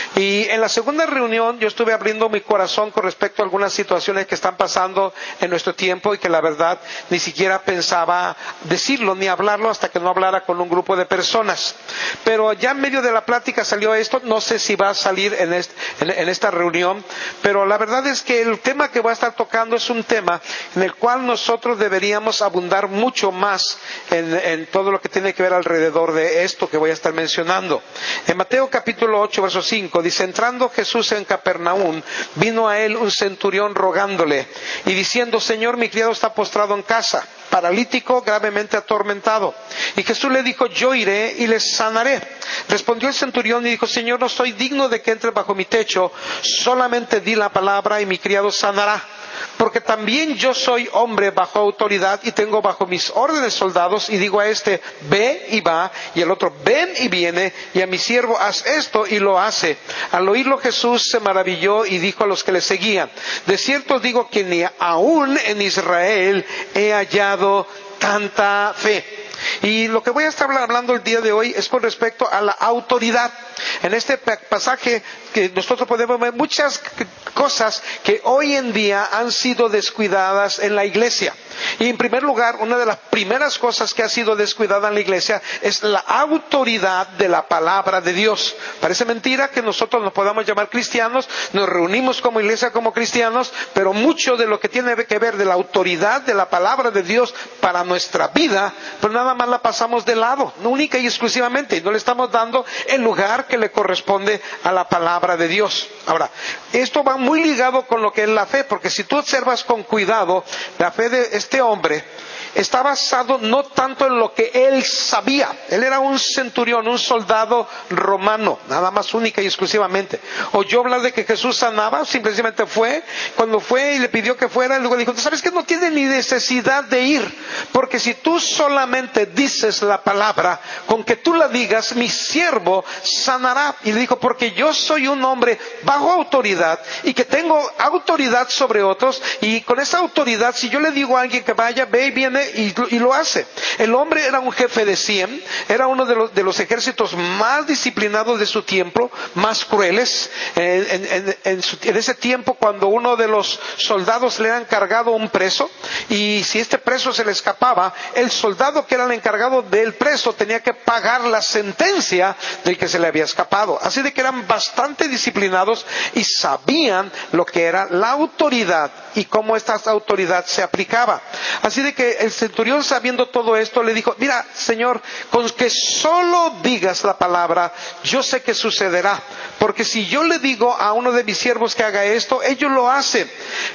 Y en la segunda reunión yo estuve abriendo mi corazón con respecto a algunas situaciones que están pasando en nuestro tiempo y que la verdad ni siquiera pensaba decirlo ni hablarlo hasta que no hablara con un grupo de personas. Pero ya en medio de la plática salió esto, no sé si va a salir en, este, en, en esta reunión, pero la verdad es que el tema que voy a estar tocando es un tema en el cual nosotros deberíamos abundar mucho más en, en todo lo que tiene que ver alrededor de esto que voy a estar mencionando. En Mateo capítulo ocho, verso cinco, dice: entrando Jesús en Capernaum, vino a él un centurión rogándole y diciendo: Señor, mi criado está postrado en casa, paralítico, gravemente atormentado. Y Jesús le dijo: yo iré y le sanaré. Respondió el centurión y dijo: Señor, no soy digno de que entre bajo mi techo, solamente di la palabra y mi criado sanará. Porque también yo soy hombre bajo autoridad y tengo bajo mis órdenes soldados, y digo a este: ve y va, y al otro: ven y viene, y a mi siervo: haz esto, y lo hace. Al oírlo Jesús se maravilló y dijo a los que le seguían: de cierto os digo que ni aún en Israel he hallado tanta fe. Y lo que voy a estar hablando el día de hoy es con respecto a la autoridad. En este pasaje que nosotros podemos ver muchas cosas que hoy en día han sido descuidadas en la iglesia. Y en primer lugar, una de las primeras cosas que ha sido descuidada en la iglesia es la autoridad de la palabra de Dios. Parece mentira que nosotros nos podamos llamar cristianos, nos reunimos como iglesia como cristianos, pero mucho de lo que tiene que ver de la autoridad de la palabra de Dios para nuestra vida, pues nada más la pasamos de lado, única y exclusivamente, y no le estamos dando el lugar que le corresponde a la palabra de Dios. Ahora, esto va muy ligado con lo que es la fe, porque si tú observas con cuidado, la fe de este hombre está basado no tanto en lo que él sabía. Él era un centurión, un soldado romano, nada más única y exclusivamente. Oyó hablar de que Jesús sanaba, simplemente fue. Cuando fue y le pidió que fuera, luego dijo: ¿sabes qué? No tiene ni necesidad de ir, porque si tú solamente dices la palabra, con que tú la digas, mi siervo sanará. Y le dijo: porque yo soy un hombre bajo autoridad y que tengo autoridad sobre otros, y con esa autoridad, si yo le digo a alguien que vaya, ve y viene, Y, y lo hace. El hombre era un jefe de cien, era uno de los, de los ejércitos más disciplinados de su tiempo, más crueles. En, en, en, su, en ese tiempo, cuando uno de los soldados le era encargado un preso, y si este preso se le escapaba, el soldado que era el encargado del preso tenía que pagar la sentencia del que se le había escapado. Así de que eran bastante disciplinados y sabían lo que era la autoridad y cómo esta autoridad se aplicaba. Así de que el centurión, sabiendo todo esto, le dijo: mira, Señor, con que solo digas la palabra, yo sé que sucederá, porque si yo le digo a uno de mis siervos que haga esto, ellos lo hacen.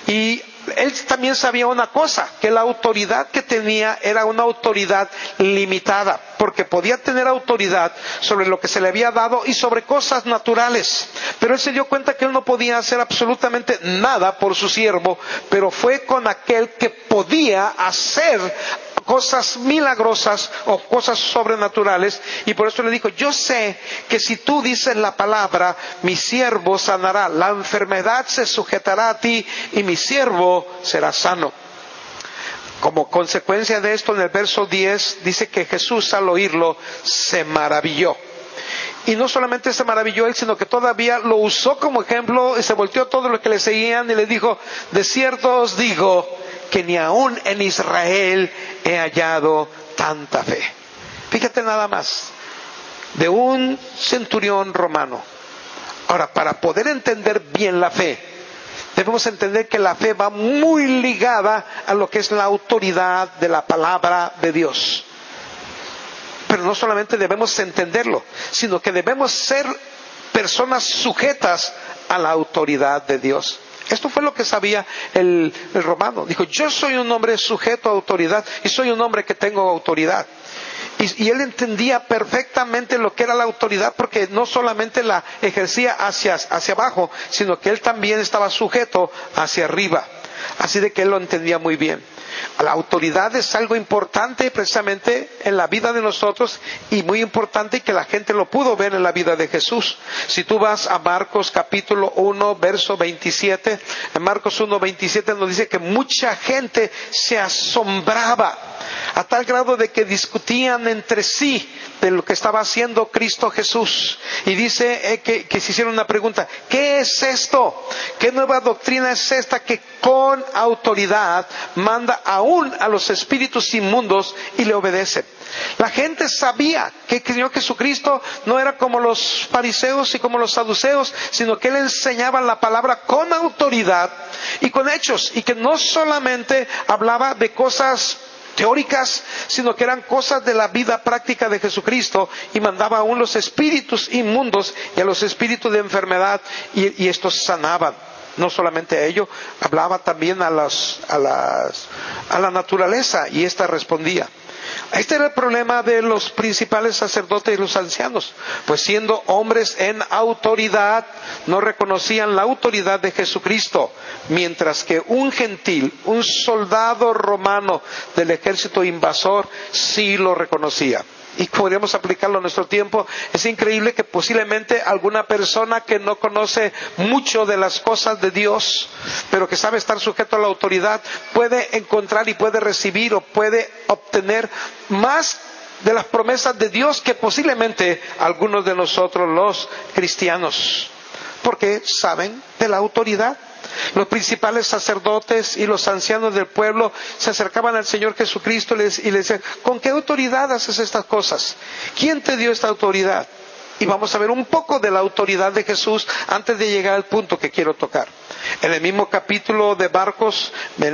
Y él también sabía una cosa, que la autoridad que tenía era una autoridad limitada, porque podía tener autoridad sobre lo que se le había dado y sobre cosas naturales, pero él se dio cuenta que él no podía hacer absolutamente nada por su siervo, pero fue con aquel que podía hacer cosas milagrosas o cosas sobrenaturales, y por eso le dijo: yo sé que si tú dices la palabra, mi siervo sanará, la enfermedad se sujetará a ti y mi siervo será sano. Como consecuencia de esto, en el verso diez dice que Jesús, al oírlo, se maravilló. Y no solamente se maravilló él, sino que todavía lo usó como ejemplo, y se volteó a todos los que le seguían y les dijo: de cierto os digo que ni aún en Israel he hallado tanta fe. Fíjate nada más, de un centurión romano. Ahora, para poder entender bien la fe, debemos entender que la fe va muy ligada a lo que es la autoridad de la palabra de Dios. Pero no solamente debemos entenderlo, sino que debemos ser personas sujetas a la autoridad de Dios. Esto fue lo que sabía el, el romano. Dijo: yo soy un hombre sujeto a autoridad y soy un hombre que tengo autoridad. Y, y él entendía perfectamente lo que era la autoridad, porque no solamente la ejercía hacia, hacia abajo, sino que él también estaba sujeto hacia arriba. Así de que él lo entendía muy bien. La autoridad es algo importante precisamente en la vida de nosotros y muy importante que la gente lo pudo ver en la vida de Jesús. Si tú vas a Marcos capítulo uno, verso veintisiete, en Marcos uno, veintisiete nos dice que mucha gente se asombraba a tal grado de que discutían entre sí de lo que estaba haciendo Cristo Jesús. Y dice eh, que, que se hicieron una pregunta: ¿qué es esto? ¿Qué nueva doctrina es esta que con autoridad manda aún a los espíritus inmundos y le obedecen? La gente sabía que el Señor Jesucristo no era como los fariseos y como los saduceos, sino que Él enseñaba la palabra con autoridad y con hechos, y que no solamente hablaba de cosas teóricas, sino que eran cosas de la vida práctica de Jesucristo, y mandaba aún los espíritus inmundos y a los espíritus de enfermedad, y, y estos sanaban. No solamente a ello, hablaba también a, las, a, las, a la naturaleza, y ésta respondía. Este era el problema de los principales sacerdotes y los ancianos, pues siendo hombres en autoridad, no reconocían la autoridad de Jesucristo, mientras que un gentil, un soldado romano del ejército invasor, sí lo reconocía. Y podríamos aplicarlo a nuestro tiempo. Es increíble que posiblemente alguna persona que no conoce mucho de las cosas de Dios, pero que sabe estar sujeto a la autoridad, puede encontrar y puede recibir o puede obtener más de las promesas de Dios que posiblemente algunos de nosotros los cristianos, porque saben de la autoridad. Los principales sacerdotes y los ancianos del pueblo se acercaban al Señor Jesucristo y le decían: ¿con qué autoridad haces estas cosas? ¿Quién te dio esta autoridad? Y vamos a ver un poco de la autoridad de Jesús antes de llegar al punto que quiero tocar. En el mismo capítulo de Marcos,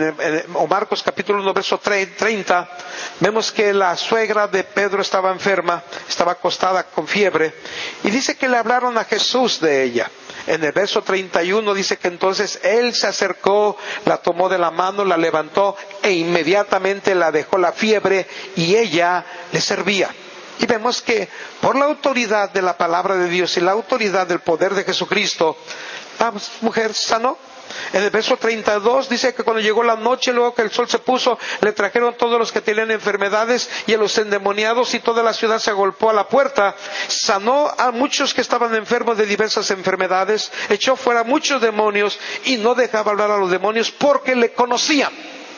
o Marcos capítulo uno, verso treinta, vemos que la suegra de Pedro estaba enferma, estaba acostada con fiebre, y dice que le hablaron a Jesús de ella. En el verso treinta y uno dice que entonces él se acercó, la tomó de la mano, la levantó e inmediatamente la dejó la fiebre y ella le servía. Y vemos que por la autoridad de la palabra de Dios y la autoridad del poder de Jesucristo, la mujer sanó. En el verso treinta y dos dice que cuando llegó la noche, luego que el sol se puso, le trajeron todos los que tenían enfermedades y a los endemoniados, y toda la ciudad se agolpó a la puerta. Sanó a muchos que estaban enfermos de diversas enfermedades, echó fuera muchos demonios y no dejaba hablar a los demonios porque le conocían.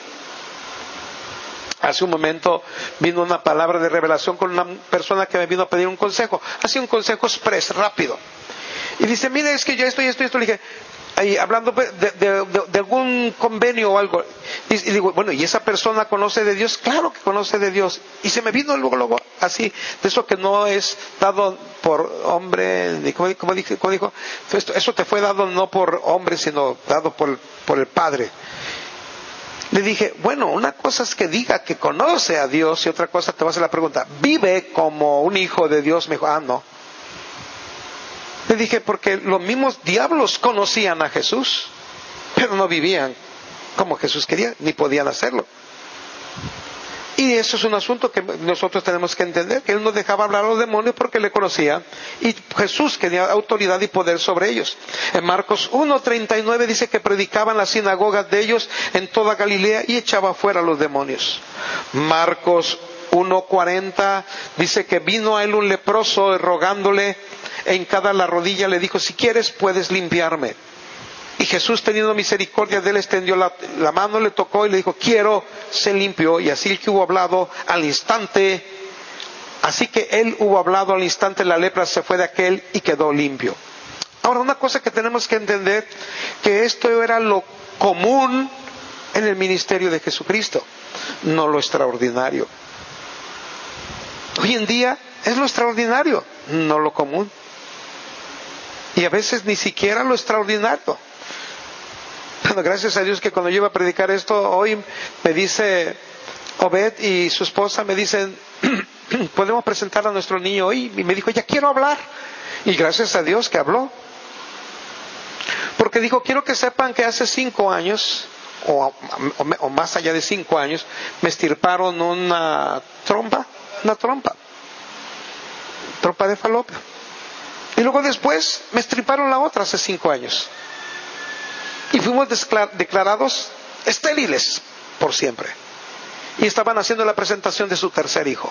Hace un momento vino una palabra de revelación con una persona que me vino a pedir un consejo. Así un consejo express, rápido. Y dice: mire, es que yo esto y esto y esto. Le dije, ahí, hablando de, de, de, de algún convenio o algo. Y, y digo, bueno, ¿y esa persona conoce de Dios? Claro que conoce de Dios. Y se me vino luego, luego, así, de eso que no es dado por hombre, ¿cómo, cómo dijo? ¿Cómo dijo? Esto, eso te fue dado no por hombre, sino dado por, por el Padre. Le dije, bueno, una cosa es que diga que conoce a Dios y otra cosa te va a hacer la pregunta, ¿vive como un hijo de Dios? Me dijo, ah, no. Le dije, porque los mismos diablos conocían a Jesús, pero no vivían como Jesús quería, ni podían hacerlo. Y eso es un asunto que nosotros tenemos que entender, que Él no dejaba hablar a los demonios porque le conocía, y Jesús tenía autoridad y poder sobre ellos. En Marcos uno treinta y nueve dice que predicaban las sinagogas de ellos en toda Galilea y echaba fuera a los demonios. Marcos uno cuarenta dice que vino a él un leproso rogándole, en cada la rodilla le dijo: si quieres puedes limpiarme. Y Jesús, teniendo misericordia de él, extendió la, la mano, le tocó y le dijo: quiero, se limpió. Y así el que hubo hablado al instante, así que él hubo hablado al instante, la lepra se fue de aquel y quedó limpio. Ahora, una cosa que tenemos que entender, que esto era lo común en el ministerio de Jesucristo, no lo extraordinario. Hoy en día es lo extraordinario, no lo común. Y a veces ni siquiera lo extraordinario. Bueno, gracias a Dios que cuando yo iba a predicar esto, hoy me dice Obed y su esposa, me dicen, podemos presentar a nuestro niño hoy. Y me dijo, ya quiero hablar. Y gracias a Dios que habló. Porque dijo, quiero que sepan que hace cinco años, o, o, o más allá de cinco años, me estirparon una trompa, una trompa, trompa de falopio. Y luego después me estirparon la otra hace cinco años. Y fuimos declarados estériles por siempre. Y estaban haciendo la presentación de su tercer hijo.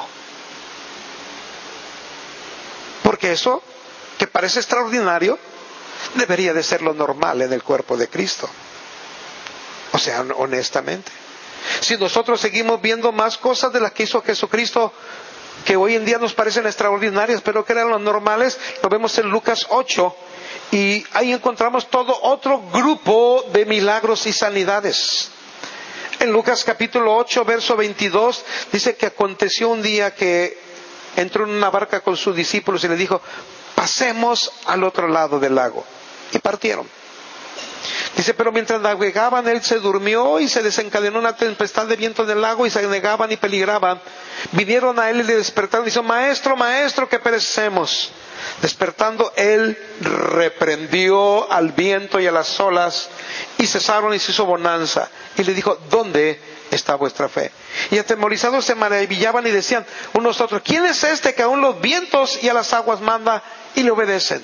Porque eso, que parece extraordinario, debería de ser lo normal en el cuerpo de Cristo. O sea, honestamente. Si nosotros seguimos viendo más cosas de las que hizo Jesucristo, que hoy en día nos parecen extraordinarias, pero que eran los normales, lo vemos en Lucas ocho, y ahí encontramos todo otro grupo de milagros y sanidades. En Lucas capítulo ocho, verso veintidós, dice que aconteció un día que entró en una barca con sus discípulos y le dijo, pasemos al otro lado del lago. Y partieron. Dice, pero mientras navegaban, él se durmió y se desencadenó una tempestad de viento en el lago y se anegaban y peligraban. Vinieron a él y le despertaron y dijo, maestro, maestro, que perecemos. Despertando, él reprendió al viento y a las olas y cesaron y se hizo bonanza. Y le dijo, ¿dónde está vuestra fe? Y atemorizados se maravillaban y decían unos a otros, ¿quién es este que aún los vientos y a las aguas manda y le obedecen?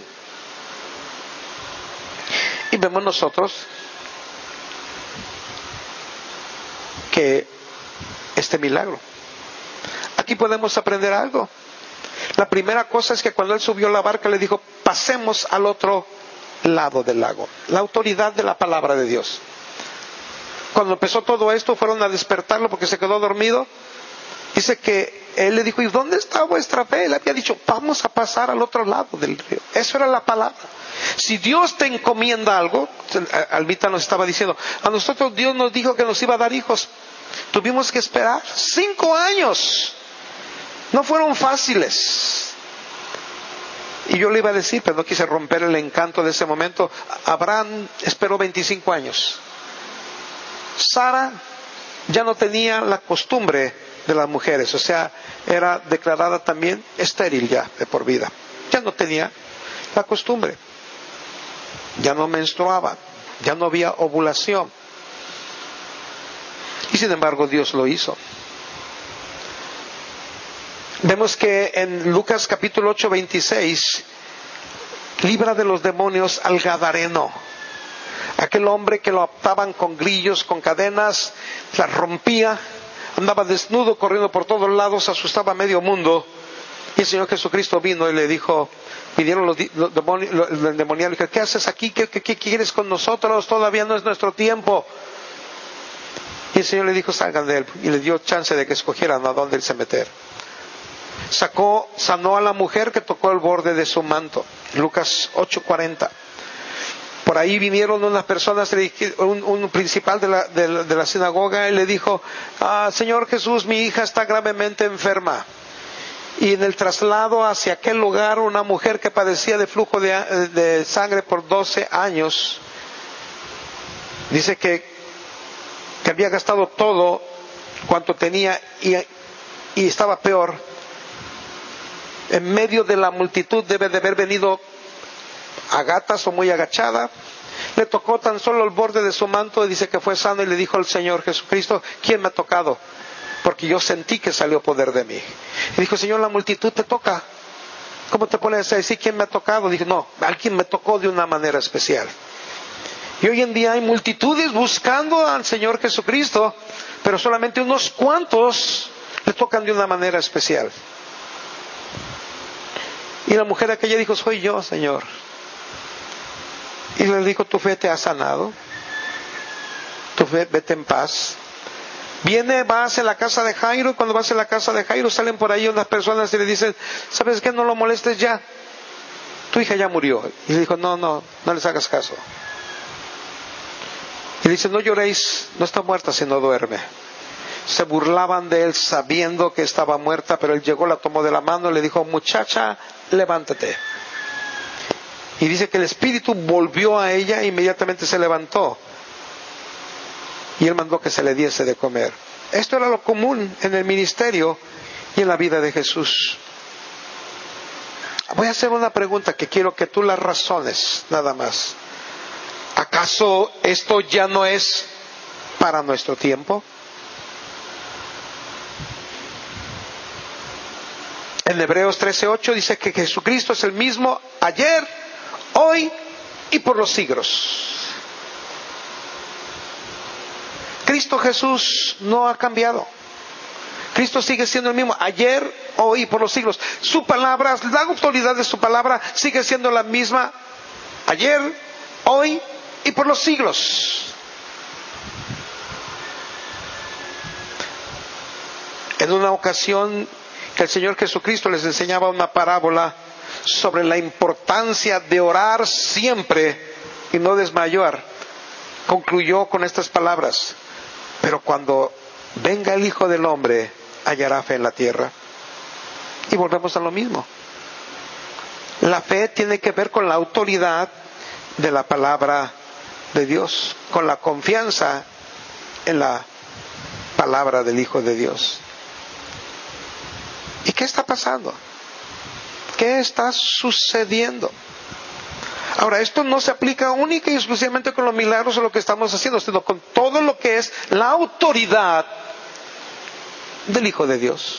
Y vemos nosotros que este milagro, aquí podemos aprender algo. La primera cosa es que cuando él subió a la barca le dijo, pasemos al otro lado del lago. La autoridad de la palabra de Dios. Cuando empezó todo esto, fueron a despertarlo porque se quedó dormido. Dice que él le dijo, ¿y dónde está vuestra fe? Él había dicho, vamos a pasar al otro lado del río. Eso era la palabra. Si Dios te encomienda algo, Almita nos estaba diciendo, a nosotros Dios nos dijo que nos iba a dar hijos. Tuvimos que esperar cinco años. No fueron fáciles. Y yo le iba a decir, pero no quise romper el encanto de ese momento. Abraham esperó veinticinco años. Sara ya no tenía la costumbre de las mujeres, o sea, era declarada también estéril ya de por vida. Ya no tenía la costumbre. Ya no menstruaba, ya no había ovulación. Y sin embargo Dios lo hizo. Vemos que en Lucas capítulo ocho, veintiséis, libra de los demonios al gadareno. Aquel hombre que lo ataban con grillos, con cadenas, las rompía, andaba desnudo corriendo por todos lados, asustaba a medio mundo. Y el Señor Jesucristo vino y le dijo, pidieron los, los demonios, los, el demoniado, le dijo, ¿qué haces aquí? ¿Qué, qué, ¿Qué quieres con nosotros? Todavía no es nuestro tiempo. Y el Señor le dijo, salgan de él. Y le dio chance de que escogieran a dónde irse meter. Sacó, sanó a la mujer que tocó el borde de su manto. Lucas ocho cuarenta. Por ahí vinieron unas personas, un, un principal de la, de, la, de la sinagoga, y le dijo, ah, Señor Jesús, mi hija está gravemente enferma. Y en el traslado hacia aquel lugar, una mujer que padecía de flujo de, de sangre por doce años, dice que, que había gastado todo cuanto tenía y, y estaba peor. En medio de la multitud debe de haber venido a gatas o muy agachada. Le tocó tan solo el borde de su manto y dice que fue sano y le dijo al Señor Jesucristo, ¿quién me ha tocado? Porque yo sentí que salió poder de mí. Y dijo, Señor, la multitud te toca. ¿Cómo te pones a decir quién me ha tocado? Dije, no, alguien me tocó de una manera especial. Y hoy en día hay multitudes buscando al Señor Jesucristo, pero solamente unos cuantos le tocan de una manera especial. Y la mujer aquella dijo, soy yo, Señor. Y le dijo, tu fe te ha sanado. Tu fe, vete en paz. Viene, va hacia la casa de Jairo, y cuando va hacia la casa de Jairo salen por ahí unas personas y le dicen, ¿sabes qué? No lo molestes ya. Tu hija ya murió. Y le dijo, no, no, no les hagas caso. Y le dice, no lloréis, no está muerta sino duerme. Se burlaban de él sabiendo que estaba muerta, pero él llegó, la tomó de la mano y le dijo, muchacha, levántate. Y dice que el espíritu volvió a ella e inmediatamente se levantó. Y él mandó que se le diese de comer. Esto era lo común en el ministerio y en la vida de Jesús. Voy a hacer una pregunta que quiero que tú la razones, nada más. ¿Acaso esto ya no es para nuestro tiempo? En Hebreos trece ocho dice que Jesucristo es el mismo ayer, hoy y por los siglos. Cristo Jesús no ha cambiado. Cristo sigue siendo el mismo, ayer, hoy y por los siglos. Su palabra, la autoridad de su palabra sigue siendo la misma, ayer, hoy y por los siglos. En una ocasión, el Señor Jesucristo les enseñaba una parábola sobre la importancia de orar siempre y no desmayar. Concluyó con estas palabras: pero cuando venga el Hijo del Hombre, hallará fe en la tierra. Y volvemos a lo mismo. La fe tiene que ver con la autoridad de la palabra de Dios, con la confianza en la palabra del Hijo de Dios. ¿Y qué está pasando? ¿Qué está sucediendo? Ahora, esto no se aplica única y exclusivamente con los milagros o lo que estamos haciendo, sino con todo lo que es la autoridad del Hijo de Dios,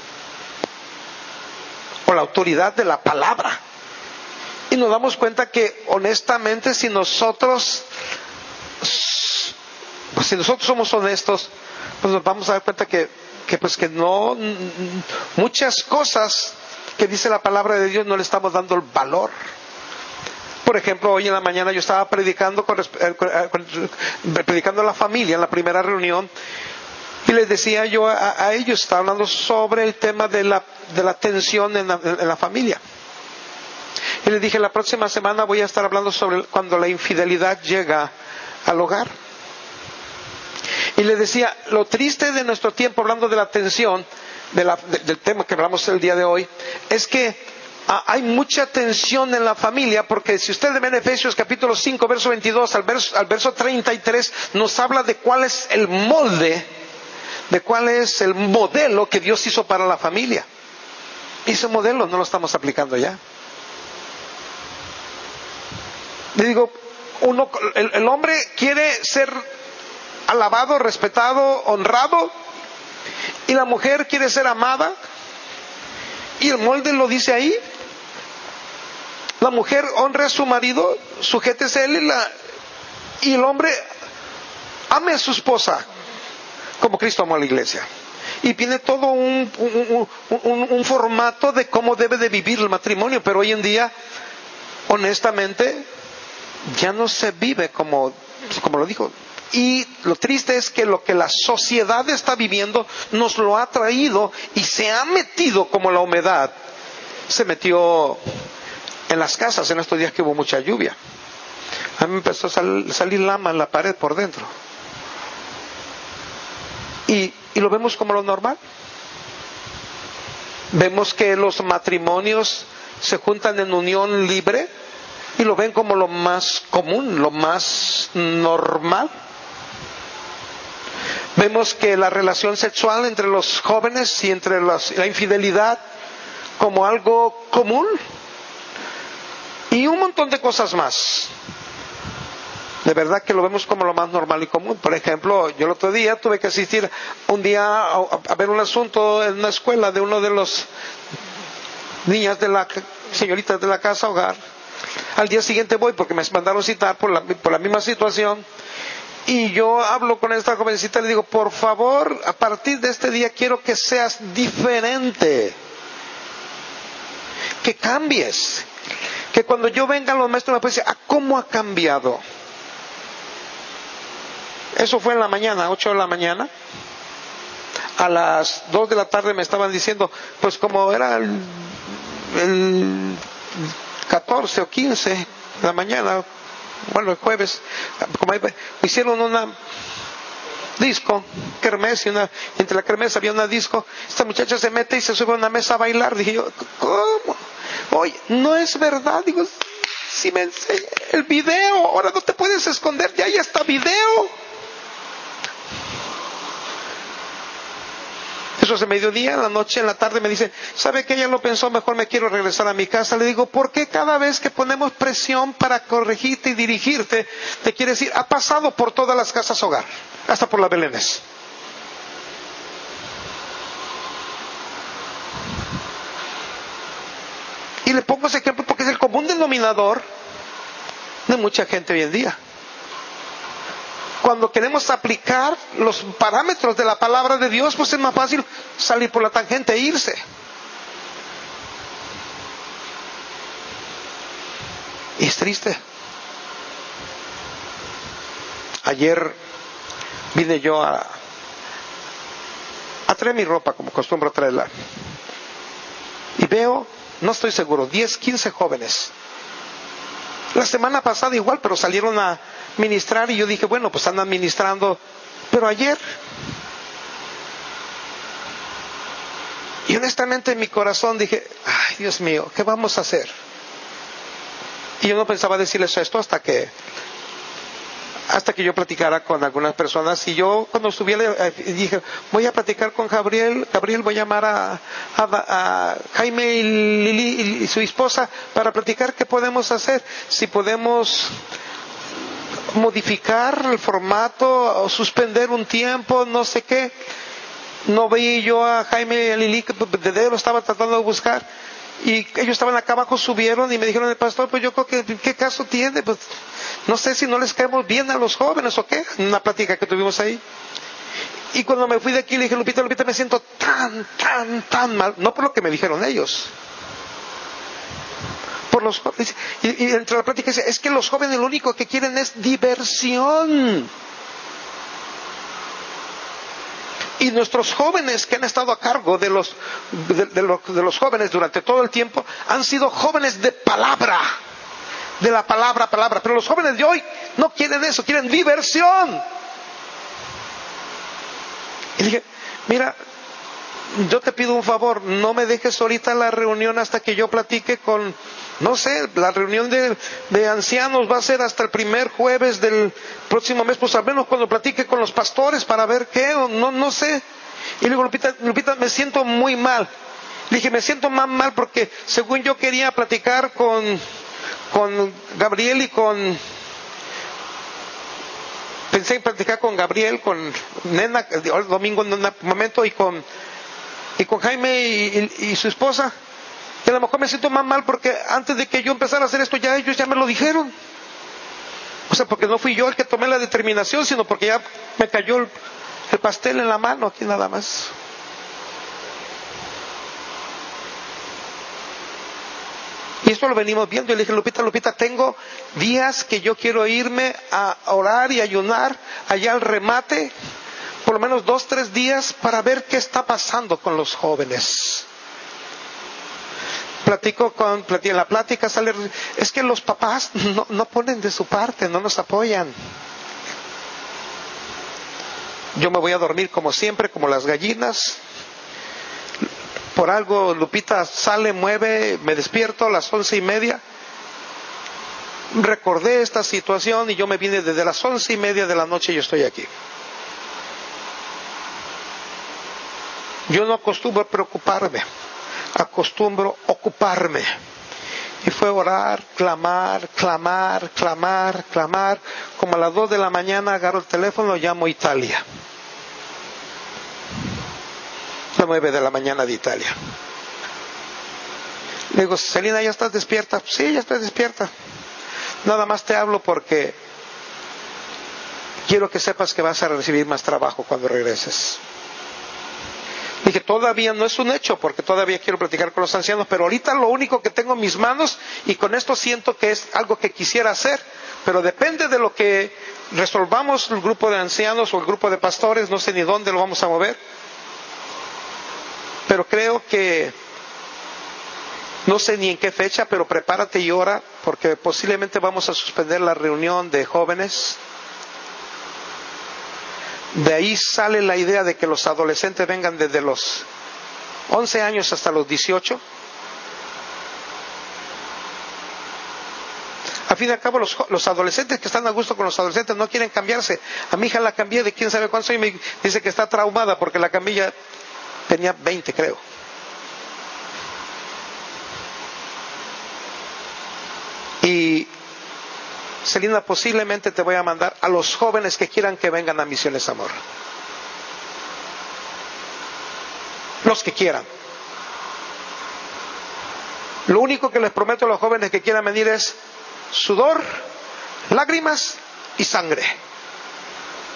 o la autoridad de la palabra. Y nos damos cuenta que honestamente, si nosotros pues si nosotros somos honestos, pues nos vamos a dar cuenta que, que pues que no, muchas cosas que dice la palabra de Dios no le estamos dando el valor. Por ejemplo, hoy en la mañana yo estaba predicando con, con, predicando a la familia en la primera reunión. Y les decía yo a, a ellos, estaba hablando sobre el tema de la, de la tensión en la, en la familia. Y les dije, la próxima semana voy a estar hablando sobre cuando la infidelidad llega al hogar. Y les decía, lo triste de nuestro tiempo, hablando de la tensión, de la, de, del tema que hablamos el día de hoy, es que ah, hay mucha tensión en la familia, porque si ustedes ven Efesios capítulo cinco, verso veintidós al verso, al verso treinta y tres, nos habla de cuál es el molde, de cuál es el modelo que Dios hizo para la familia. Y ese modelo no lo estamos aplicando ya. Le digo, uno, el, el hombre quiere ser alabado, respetado, honrado, y la mujer quiere ser amada, y el molde lo dice ahí. La mujer honre a su marido, sujétese a él, y, la, y el hombre ame a su esposa como Cristo amó a la iglesia. Y tiene todo un, un, un, un formato de cómo debe de vivir el matrimonio, pero hoy en día, honestamente, ya no se vive como, como lo dijo. Y lo triste es que lo que la sociedad está viviendo nos lo ha traído y se ha metido como la humedad. Se metió en las casas en estos días que hubo mucha lluvia. A mí me empezó a sal, salir lama en la pared por dentro. Y, y lo vemos como lo normal. Vemos que los matrimonios se juntan en unión libre y lo ven como lo más común, lo más normal. Vemos que la relación sexual entre los jóvenes y entre los, la infidelidad como algo común. Y un montón de cosas más. De verdad que lo vemos como lo más normal y común. Por ejemplo, yo el otro día tuve que asistir un día a, a ver un asunto en una escuela de uno de los niñas de la señoritas de la casa hogar. Al día siguiente voy porque me mandaron citar por la, por la misma situación. Y yo hablo con esta jovencita y le digo, por favor, a partir de este día quiero que seas diferente. Que cambies. Que cuando yo venga los maestros me pueden decir, ¿ah, cómo ha cambiado? Eso fue en la mañana, ocho de la mañana. A las dos de la tarde me estaban diciendo, pues como era el, el catorce o quince de la mañana, bueno, el jueves, como ahí, hicieron una disco, kermés, y una, entre la kermés había una disco. Esta muchacha se mete y se sube a una mesa a bailar. Dije yo, ¿cómo? Oye, no es verdad. Digo, si me enseña el video, ahora no te puedes esconder, ya hay hasta video. Eso es de mediodía, en la noche, en la tarde me dice, ¿sabe que ella lo pensó? Mejor me quiero regresar a mi casa. Le digo, ¿por qué cada vez que ponemos presión para corregirte y dirigirte, te quieres ir? Ha pasado por todas las casas hogar, hasta por las Belénes. Y le pongo ese ejemplo porque es el común denominador de mucha gente hoy en día. cuando queremos aplicar los parámetros de la palabra de Dios, pues es más fácil salir por la tangente e irse. Y es triste. Ayer vine yo a, a traer mi ropa, como acostumbro traerla. Y veo, no estoy seguro, diez, quince jóvenes. La semana pasada igual, pero salieron a ministrar y yo dije, bueno, pues andan ministrando. Pero ayer, y honestamente en mi corazón dije, ay Dios mío, ¿qué vamos a hacer? Y yo no pensaba decirles esto hasta que hasta que yo platicara con algunas personas. Y yo cuando estuviera dije, voy a platicar con Gabriel, Gabriel voy a llamar a, a, a Jaime y Lili y su esposa para platicar qué podemos hacer, si podemos modificar el formato o suspender un tiempo, no sé qué. No veía yo a Jaime y a Lili, que desde lo estaba tratando de buscar. Y ellos estaban acá abajo, subieron y me dijeron, el pastor, pues yo creo que, ¿qué caso tiene? Pues no sé si no les caemos bien a los jóvenes o qué. En una plática que tuvimos ahí. Y cuando me fui de aquí le dije, Lupita, Lupita, me siento tan, tan, tan mal. No por lo que me dijeron ellos. Por los jóvenes. Y, y entre la plática dice, es que los jóvenes lo único que quieren es diversión. Y nuestros jóvenes que han estado a cargo de los, de, de, los, de los jóvenes durante todo el tiempo han sido jóvenes de palabra, de la palabra, palabra. Pero los jóvenes de hoy no quieren eso, quieren diversión. Y dije, mira, yo te pido un favor, no me dejes ahorita la reunión hasta que yo platique con, no sé, la reunión de, de ancianos va a ser hasta el primer jueves del próximo mes, pues al menos cuando platique con los pastores para ver qué, o no, no sé. Y le digo, Lupita, Lupita, me siento muy mal. Le dije, me siento más mal porque según yo quería platicar con, con Gabriel y con... Pensé en platicar con Gabriel, con Nena, el domingo en un momento, y con... y con Jaime y, y, y su esposa, que a lo mejor me siento más mal porque antes de que yo empezara a hacer esto ya ellos ya me lo dijeron. O sea, porque no fui yo el que tomé la determinación, sino porque ya me cayó el, el pastel en la mano aquí nada más. Y esto lo venimos viendo. Y le dije, Lupita, Lupita, tengo días que yo quiero irme a orar y ayunar allá al remate, por lo menos dos, tres días, para ver qué está pasando con los jóvenes. Platico con, en la plática sale, es que los papás no, no ponen de su parte, no nos apoyan. Yo me voy a dormir como siempre, como las gallinas. Por algo Lupita sale, mueve, me despierto a las once y media. Recordé esta situación y yo me vine desde las once y media de la noche y yo estoy aquí. Yo no acostumbro a preocuparme, acostumbro a ocuparme. Y fue orar, clamar, clamar, clamar, clamar. Como a las dos de la mañana agarro el teléfono, llamo a Italia. Las nueve de la mañana de Italia. Le digo, Celina, ¿ya estás despierta? Sí, ya estoy despierta. Nada más te hablo porque quiero que sepas que vas a recibir más trabajo cuando regreses. Dije, todavía no es un hecho, porque todavía quiero platicar con los ancianos, pero ahorita lo único que tengo en mis manos, y con esto siento que es algo que quisiera hacer, pero depende de lo que resolvamos el grupo de ancianos o el grupo de pastores, no sé ni dónde lo vamos a mover, pero creo que, no sé ni en qué fecha, pero prepárate y ora, porque posiblemente vamos a suspender la reunión de jóvenes. De ahí sale la idea de que los adolescentes vengan desde los once años hasta los dieciocho. Al fin y al cabo, los, los adolescentes que están a gusto con los adolescentes no quieren cambiarse. A mi hija la cambié de quién sabe cuántos años y me dice que está traumada porque la cambié ya tenía veinte, creo. Y Celina, posiblemente te voy a mandar a los jóvenes que quieran que vengan a Misiones Amor. Los que quieran. Lo único que les prometo a los jóvenes que quieran venir es sudor, lágrimas y sangre.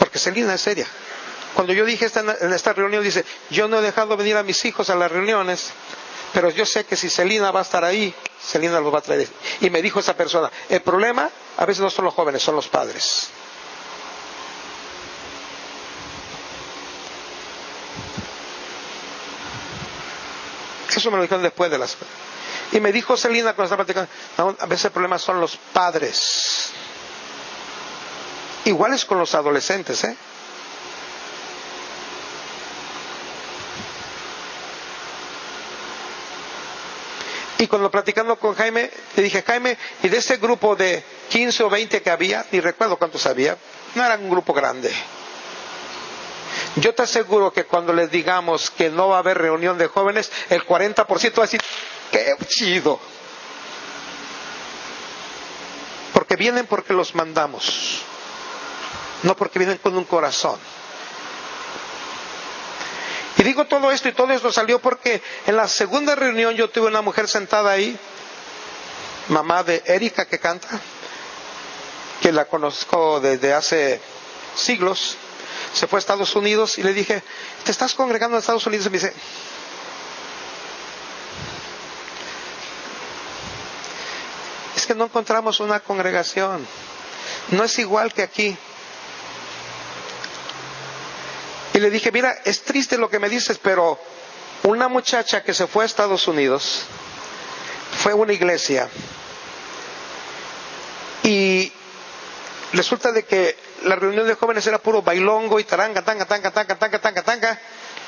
Porque Celina es seria. Cuando yo dije esta, en esta reunión, dice, yo no he dejado venir a mis hijos a las reuniones, pero yo sé que si Celina va a estar ahí, Celina los va a traer. Y me dijo esa persona, el problema a veces no son los jóvenes, son los padres. Eso me lo dijeron después de las... Y me dijo Celina cuando estaba platicando, a veces el problema son los padres. Iguales con los adolescentes, ¿eh? Y cuando platicando con Jaime, le dije, Jaime, y de ese grupo de quince o veinte que había, ni recuerdo cuántos había, no era un grupo grande. Yo te aseguro que cuando les digamos que no va a haber reunión de jóvenes, el cuarenta por ciento va a decir, ¡qué chido! Porque vienen porque los mandamos, no porque vienen con un corazón. Y digo todo esto y todo esto salió porque en la segunda reunión yo tuve una mujer sentada ahí, mamá de Erika que canta, que la conozco desde hace siglos, se fue a Estados Unidos y le dije, ¿te estás congregando en Estados Unidos? Y me dice, es que no encontramos una congregación, no es igual que aquí. Y le dije, mira, es triste lo que me dices, pero una muchacha que se fue a Estados Unidos, fue a una iglesia, y resulta de que la reunión de jóvenes era puro bailongo y taranga, tanga, tanga, tanga, tanga, tanga, tanga.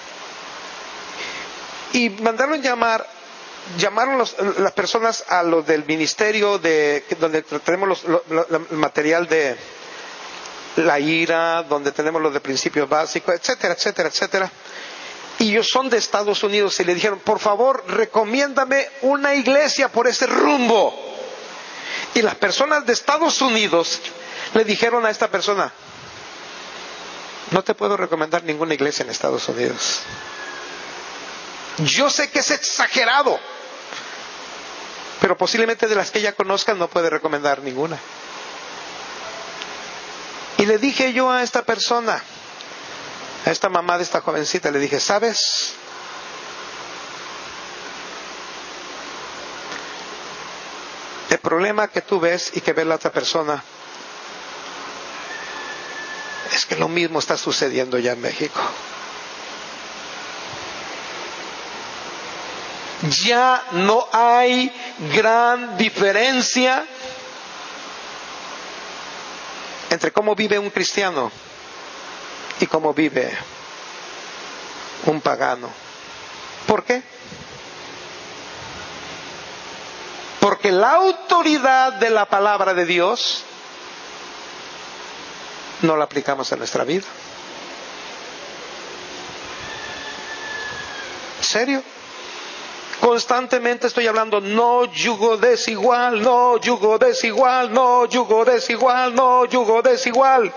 Y mandaron llamar, llamaron los, las personas a los del ministerio de, donde tenemos los, lo, lo, el material de la ira, donde tenemos los de principios básicos, etcétera, etcétera, etcétera. Y ellos son de Estados Unidos y le dijeron, por favor, recomiéndame una iglesia por ese rumbo. Y las personas de Estados Unidos le dijeron a esta persona, no te puedo recomendar ninguna iglesia en Estados Unidos. Yo sé que es exagerado, pero posiblemente de las que ella conozca no puede recomendar ninguna. Y le dije yo a esta persona, a esta mamá de esta jovencita, le dije, ¿sabes? El problema que tú ves y que ve la otra persona es que lo mismo está sucediendo ya en México. Ya no hay gran diferencia entre cómo vive un cristiano y cómo vive un pagano. ¿Por qué? Porque la autoridad de la palabra de Dios no la aplicamos en nuestra vida. ¿En serio? Constantemente estoy hablando, no yugo desigual, no yugo desigual, no yugo desigual, no yugo desigual.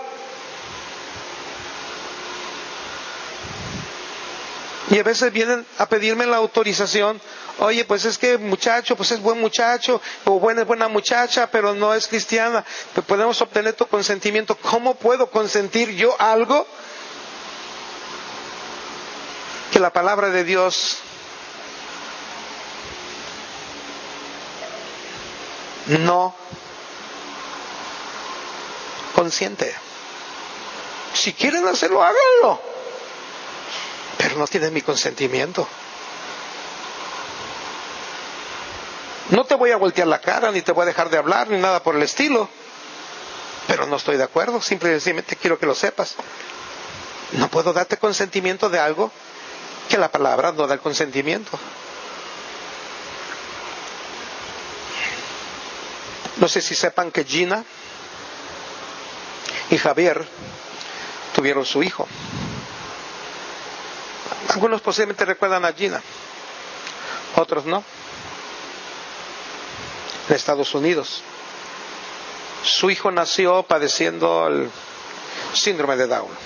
Y a veces vienen a pedirme la autorización, oye, pues es que muchacho, pues es buen muchacho, o buena es buena muchacha, pero no es cristiana, pues podemos obtener tu consentimiento. ¿Cómo puedo consentir yo algo que la palabra de Dios no consiente? Si quieren hacerlo, háganlo, pero no tienen mi consentimiento. No te voy a voltear la cara, ni te voy a dejar de hablar, ni nada por el estilo, pero no estoy de acuerdo. Simplemente quiero que lo sepas. No puedo darte consentimiento de algo que la palabra no da el consentimiento. No sé si sepan que Gina y Javier tuvieron su hijo. Algunos posiblemente recuerdan a Gina, otros no. En Estados Unidos. Su hijo nació padeciendo el síndrome de Down.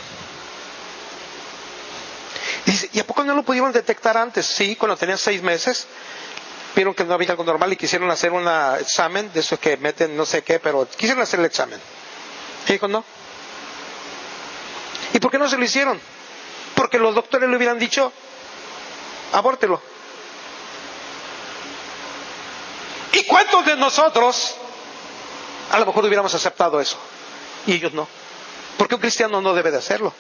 Y dice, ¿y a poco no lo pudieron detectar antes? Sí, cuando tenía seis meses. Vieron que no había algo normal y quisieron hacer un examen, de esos que meten no sé qué, pero quisieron hacer el examen. Y dijo, no. ¿Y por qué no se lo hicieron? Porque los doctores le hubieran dicho, abórtelo. ¿Y cuántos de nosotros a lo mejor hubiéramos aceptado eso? Y ellos no. Porque un cristiano no debe de hacerlo.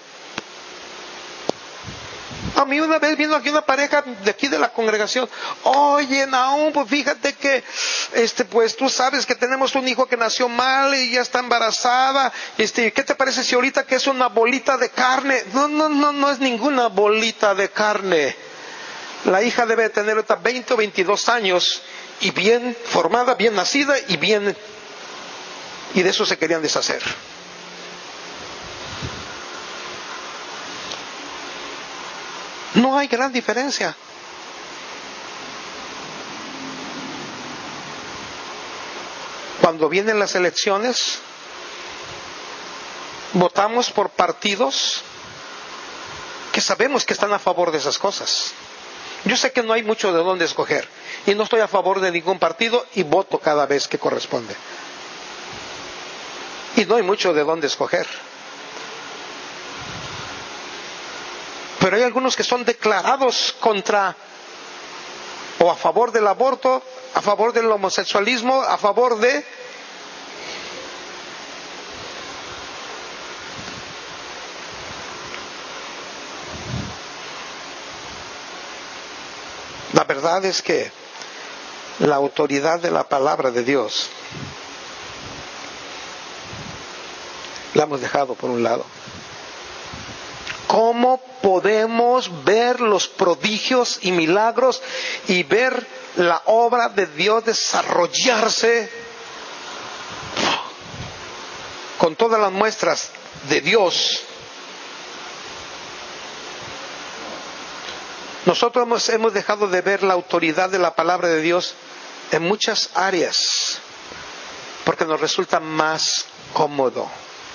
A mí una vez vino aquí una pareja de aquí de la congregación. Oye, Naum, pues fíjate que, este, pues tú sabes que tenemos un hijo que nació mal y ya está embarazada. Este, ¿qué te parece si ahorita que es una bolita de carne? No, no, no, no es ninguna bolita de carne. La hija debe tener ahorita veinte o veintidós años y bien formada, bien nacida y bien... Y de eso se querían deshacer. No hay gran diferencia. Cuando vienen las elecciones, votamos por partidos que sabemos que están a favor de esas cosas. Yo sé que no hay mucho de dónde escoger y no estoy a favor de ningún partido y voto cada vez que corresponde. Y no hay mucho de dónde escoger. Pero hay algunos que son declarados contra o a favor del aborto, a favor del homosexualismo, a favor de... La verdad es que la autoridad de la palabra de Dios la hemos dejado por un lado. ¿Cómo podemos ver los prodigios y milagros y ver la obra de Dios desarrollarse con todas las muestras de Dios? Nosotros hemos, hemos dejado de ver la autoridad de la palabra de Dios en muchas áreas porque nos resulta más cómodo.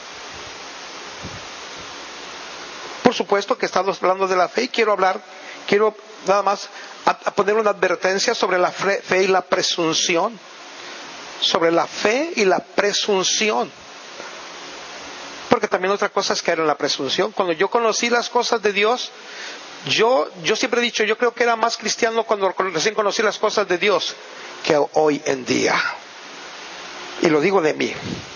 Por supuesto que estamos hablando de la fe y quiero hablar, quiero nada más a, a poner una advertencia sobre la fe, fe y la presunción. Sobre la fe y la presunción. Porque también otra cosa es caer en la presunción. Cuando yo conocí las cosas de Dios, yo, yo siempre he dicho, yo creo que era más cristiano cuando recién conocí las cosas de Dios que hoy en día. Y lo digo de mí.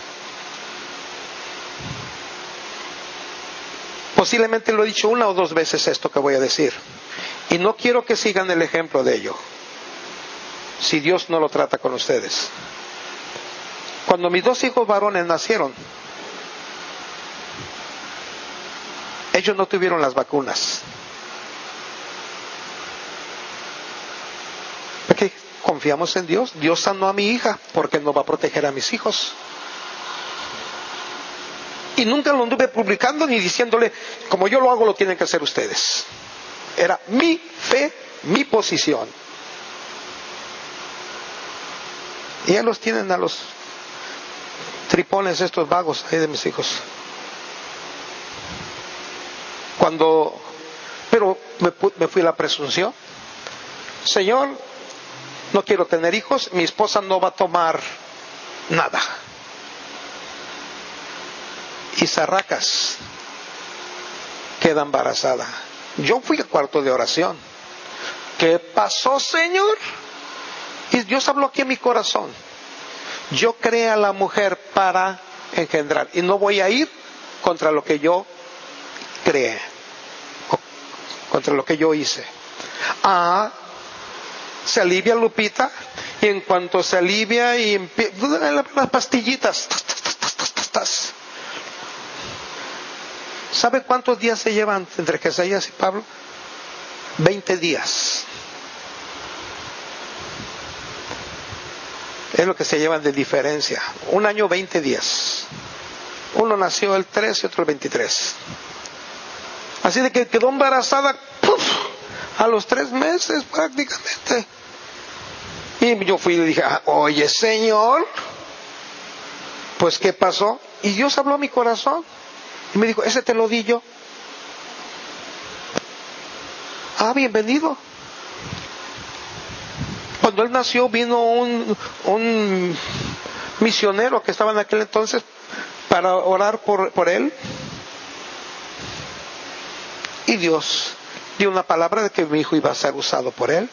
Posiblemente lo he dicho una o dos veces esto que voy a decir. Y no quiero que sigan el ejemplo de ello. Si Dios no lo trata con ustedes. Cuando mis dos hijos varones nacieron, ellos no tuvieron las vacunas. Porque confiamos en Dios. Dios sanó a mi hija porque no va a proteger a mis hijos. Y nunca lo anduve publicando ni diciéndole, como yo lo hago, lo tienen que hacer ustedes. Era mi fe, mi posición. Y ya los tienen a los tripones estos vagos ahí de mis hijos. Cuando, pero me, me fui a la presunción. Señor, no quiero tener hijos, mi esposa no va a tomar nada. Y zarracas, queda embarazada. Yo fui al cuarto de oración. ¿Qué pasó, Señor? Y Dios habló aquí en mi corazón. Yo creé a la mujer para engendrar. Y no voy a ir contra lo que yo creé. Contra lo que yo hice. Ah, se alivia Lupita. Y en cuanto se alivia y empie... las pastillitas. ¿Sabe cuántos días se llevan entre Jesaías y Pablo? Veinte días. Es lo que se llevan de diferencia. Un año, veinte días. Uno nació el tres y otro el veintitrés. Así de que quedó embarazada ¡puf! A los tres meses prácticamente. Y yo fui y le dije, oye Señor, pues ¿qué pasó? Y Dios habló a mi corazón. Y me dijo, ese te lo di yo. Ah, bienvenido. Cuando él nació vino un, un misionero que estaba en aquel entonces para orar por, por él. Y Dios dio una palabra de que mi hijo iba a ser usado por Él.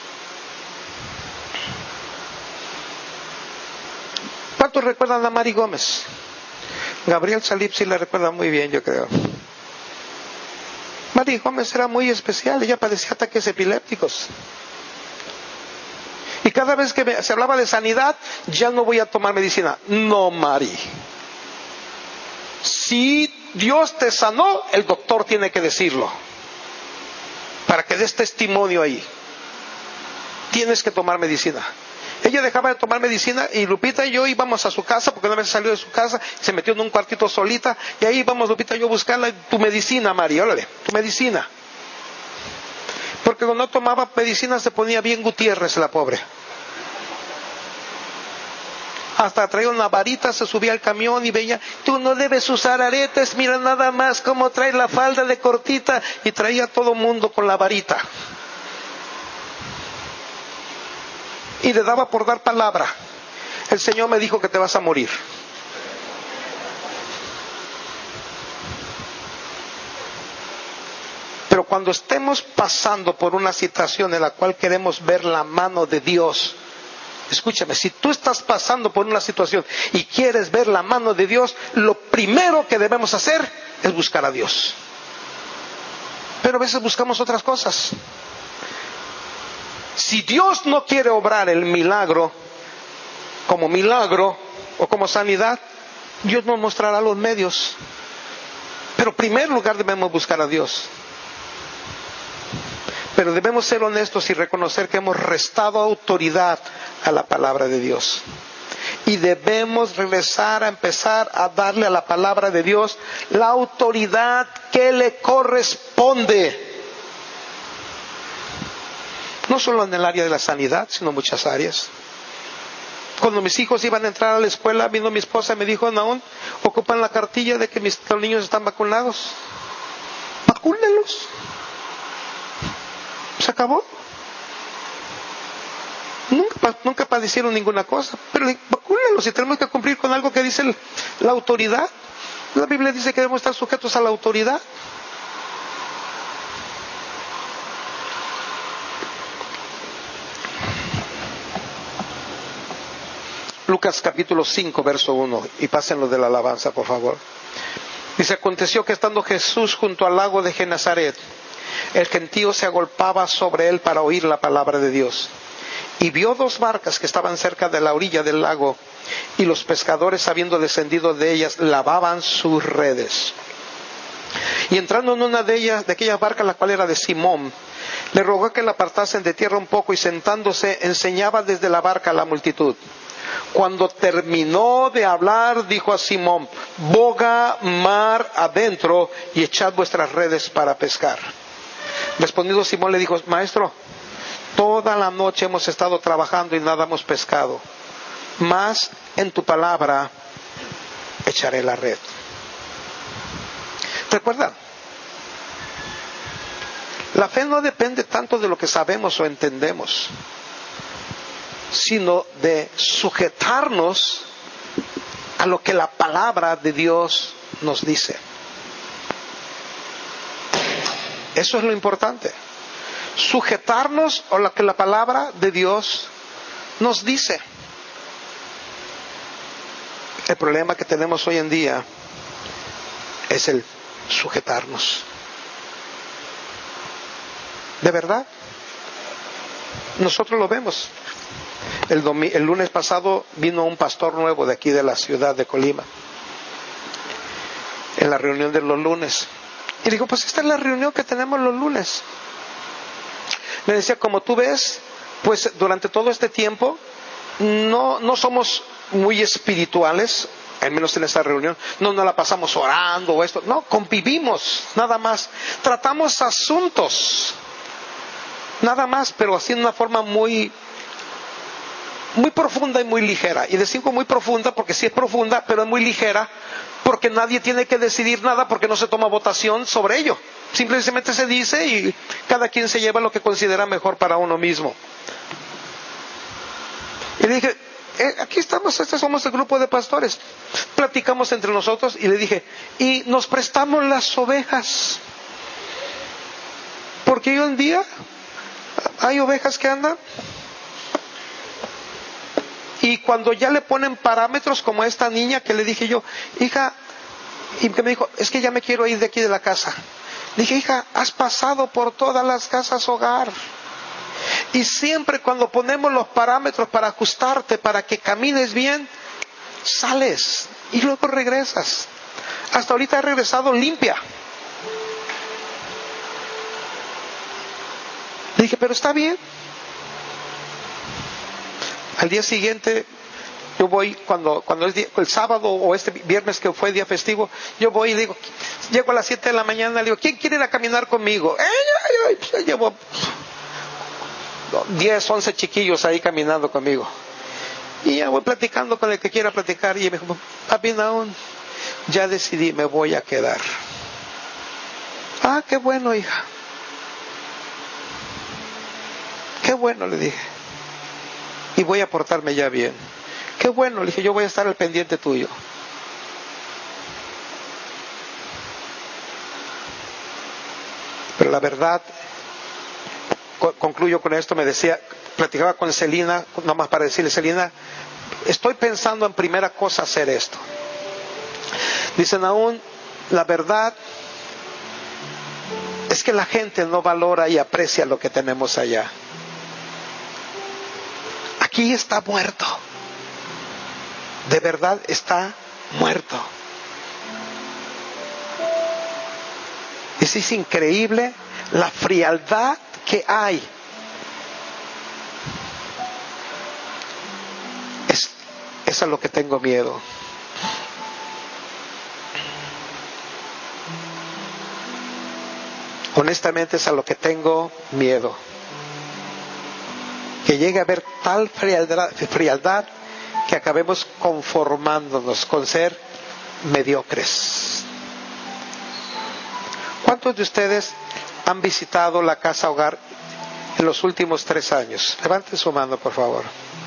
¿Cuántos recuerdan a Mari Gómez? Gabriel Salip sí la recuerda muy bien, yo creo. Mari Gómez era muy especial, ella padecía ataques epilépticos. Y cada vez que me, se hablaba de sanidad, ya no voy a tomar medicina. No, Mari. Si Dios te sanó, el doctor tiene que decirlo. Para que des testimonio ahí. Tienes que tomar medicina. Ella dejaba de tomar medicina y Lupita y yo íbamos a su casa, porque una vez salió de su casa, se metió en un cuartito solita, y ahí íbamos Lupita y yo a buscarla. Tu medicina, Mari, órale, tu medicina. Porque cuando no tomaba medicina se ponía bien Gutiérrez, la pobre. Hasta traía una varita, se subía al camión y veía, tú no debes usar aretes, mira nada más cómo trae la falda de cortita, y traía a todo mundo con la varita. Y le daba por dar palabra. El Señor me dijo que te vas a morir. Pero cuando estemos pasando por una situación en la cual queremos ver la mano de Dios, escúchame, si tú estás pasando por una situación y quieres ver la mano de Dios, lo primero que debemos hacer es buscar a Dios. Pero a veces buscamos otras cosas. Si Dios no quiere obrar el milagro como milagro o como sanidad, Dios nos mostrará los medios. Pero en primer lugar debemos buscar a Dios. Pero debemos ser honestos y reconocer que hemos restado autoridad a la palabra de Dios. Y debemos regresar a empezar a darle a la palabra de Dios la autoridad que le corresponde. No solo en el área de la sanidad, sino en muchas áreas. Cuando mis hijos iban a entrar a la escuela, vino mi esposa y me dijo, Naón, ocupan la cartilla de que mis, los niños están vacunados. Vacúnenlos. Se acabó. Nunca, nunca padecieron ninguna cosa, pero vacúnenlos, y tenemos que cumplir con algo que dice el, la autoridad. La Biblia dice que debemos estar sujetos a la autoridad. Lucas capítulo cinco, verso uno, y pásenlo de la alabanza, por favor. Dice, aconteció que estando Jesús junto al lago de Genezaret, el gentío se agolpaba sobre él para oír la palabra de Dios. Y vio dos barcas que estaban cerca de la orilla del lago, y los pescadores, habiendo descendido de ellas, lavaban sus redes. Y entrando en una de ellas, de aquellas barcas, la cual era de Simón, le rogó que la apartasen de tierra un poco, y sentándose enseñaba desde la barca a la multitud. Cuando terminó de hablar, dijo a Simón, boga mar adentro y echad vuestras redes para pescar. Respondiendo Simón le dijo, maestro, toda la noche hemos estado trabajando y nada hemos pescado, mas en tu palabra echaré la red. ¿Recuerdan? La fe no depende tanto de lo que sabemos o entendemos, sino de sujetarnos a lo que la palabra de Dios nos dice. Eso es lo importante. Sujetarnos a lo que la palabra de Dios nos dice. El problema que tenemos hoy en día es el sujetarnos. ¿De verdad? Nosotros lo vemos. El, domi- el lunes pasado vino un pastor nuevo de aquí de la ciudad de Colima, en la reunión de los lunes. Y digo, pues esta es la reunión que tenemos los lunes. Me decía, como tú ves, pues durante todo este tiempo no, no somos muy espirituales, al menos en esta reunión. No nos la pasamos orando o esto. No, convivimos, nada más. Tratamos asuntos, nada más, pero así de una forma muy... muy profunda y muy ligera. Y decimos muy profunda porque sí es profunda, pero es muy ligera porque nadie tiene que decidir nada, porque no se toma votación sobre ello. Simplemente se dice y cada quien se lleva lo que considera mejor para uno mismo. Y le dije, eh, aquí estamos, este somos el grupo de pastores. Platicamos entre nosotros y le dije, y nos prestamos las ovejas. Porque hoy en día hay ovejas que andan y cuando ya le ponen parámetros, como a esta niña que le dije yo, hija, y que me dijo, es que ya me quiero ir de aquí de la casa. Dije, hija, has pasado por todas las casas hogar. Y siempre cuando ponemos los parámetros para ajustarte, para que camines bien, sales y luego regresas. Hasta ahorita he regresado limpia. Le dije, pero está bien. Al día siguiente, yo voy, cuando, cuando es día, el sábado o este viernes que fue día festivo, yo voy y le digo, llego a las siete de la mañana, le digo, ¿quién quiere ir a caminar conmigo? ¡Eh, ay, ay! Pues llevo diez, once chiquillos ahí caminando conmigo. Y ya voy platicando con el que quiera platicar. Y me dijo, papi, aún ya decidí, me voy a quedar. Ah, qué bueno, hija. Qué bueno, le dije. Y voy a portarme ya bien. Qué bueno, le dije, yo voy a estar al pendiente tuyo. Pero la verdad, co- concluyo con esto, me decía, platicaba con Celina, nomás para decirle, Celina, estoy pensando en primera cosa hacer esto. Dicen aún, la verdad es que la gente no valora y aprecia lo que tenemos allá. Aquí está muerto. De verdad está muerto. Es, es increíble la frialdad que hay. Es, es a lo que tengo miedo. Honestamente es a lo que tengo miedo. Que llegue a haber tal frialdad, frialdad que acabemos conformándonos con ser mediocres. ¿Cuántos de ustedes han visitado la casa hogar en los últimos tres años? Levanten su mano, por favor.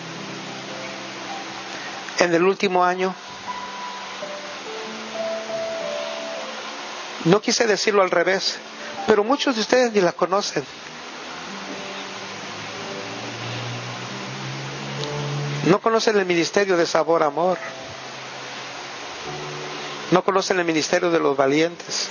En el último año. No quise decirlo al revés, pero muchos de ustedes ni la conocen. No conocen el ministerio de Sabor Amor. No conocen el ministerio de los valientes.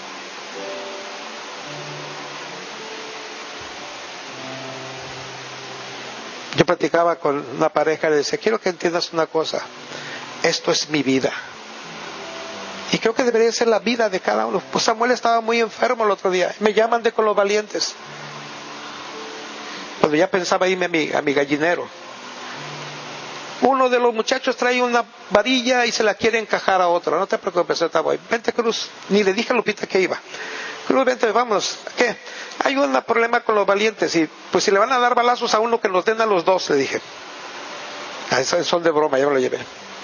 Yo platicaba con una pareja y le decía, quiero que entiendas una cosa, esto es mi vida. Y creo que debería ser la vida de cada uno. Pues Samuel estaba muy enfermo el otro día. Me llaman de con los valientes. Cuando ya pensaba irme a mi, a mi gallinero. Uno de los muchachos trae una varilla y se la quiere encajar a otro. No te preocupes, ahorita voy. Vente, Cruz. Ni le dije a Lupita que iba. Cruz, vente, vámonos. ¿Qué? Hay un problema con los valientes. Y pues si le van a dar balazos a uno, que nos den a los dos, le dije. Ah, eso es son de broma, ya me lo llevé.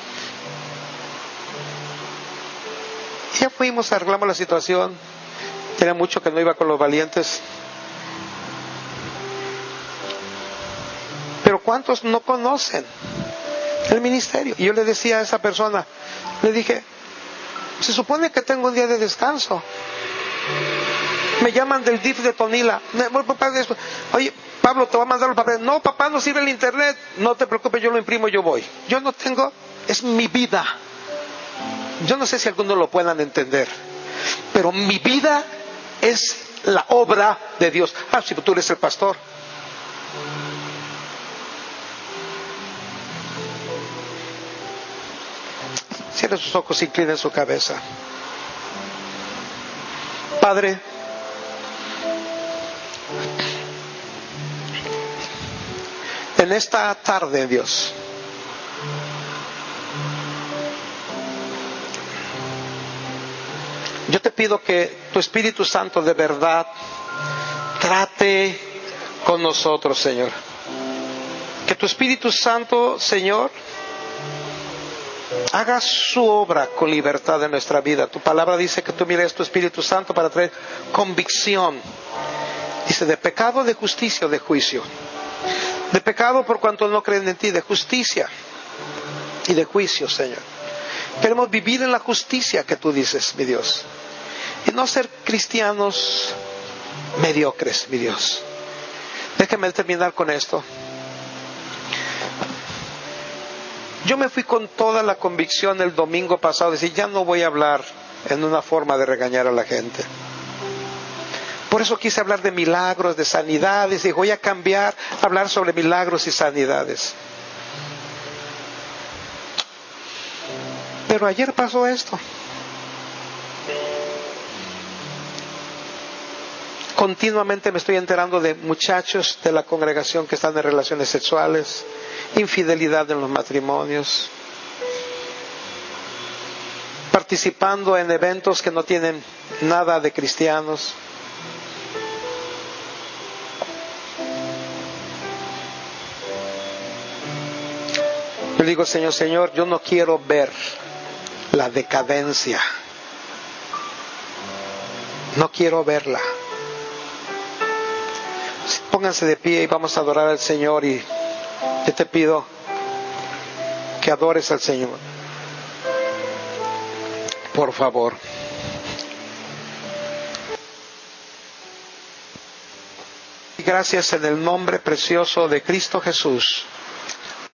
Y ya fuimos, arreglamos la situación. Tenía mucho que no iba con los valientes. Pero ¿cuántos no conocen el ministerio? Y yo le decía a esa persona, le dije, se supone que tengo un día de descanso. Me llaman del D I F de Tonila. Oye, Pablo, te va a mandar los papeles. No, papá, no sirve el internet. No te preocupes, yo lo imprimo, yo voy. Yo no tengo, es mi vida. Yo no sé si algunos lo puedan entender, pero mi vida es la obra de Dios. Ah, si tú eres el pastor. Cierren sus ojos, inclinen su cabeza. Padre, en esta tarde, Dios, yo te pido que tu Espíritu Santo de verdad trate con nosotros, Señor. Que tu Espíritu Santo, Señor, haga su obra con libertad en nuestra vida. Tu palabra dice que tú mires tu Espíritu Santo para traer convicción. Dice, de pecado, de justicia o de juicio. De pecado por cuanto no creen en ti, de justicia y de juicio, Señor. Queremos vivir en la justicia que tú dices, mi Dios. Y no ser cristianos mediocres, mi Dios. Déjame terminar con esto. Yo me fui con toda la convicción el domingo pasado de decir, ya no voy a hablar en una forma de regañar a la gente. Por eso quise hablar de milagros, de sanidades, y voy a cambiar, a hablar sobre milagros y sanidades. Pero ayer pasó esto. Continuamente me estoy enterando de muchachos de la congregación que están en relaciones sexuales, infidelidad en los matrimonios, participando en eventos que no tienen nada de cristianos. Yo digo, Señor, Señor, yo no quiero ver la decadencia. No quiero verla. Pónganse de pie y vamos a adorar al Señor, y yo te pido que adores al Señor. Por favor. Gracias en el nombre precioso de Cristo Jesús.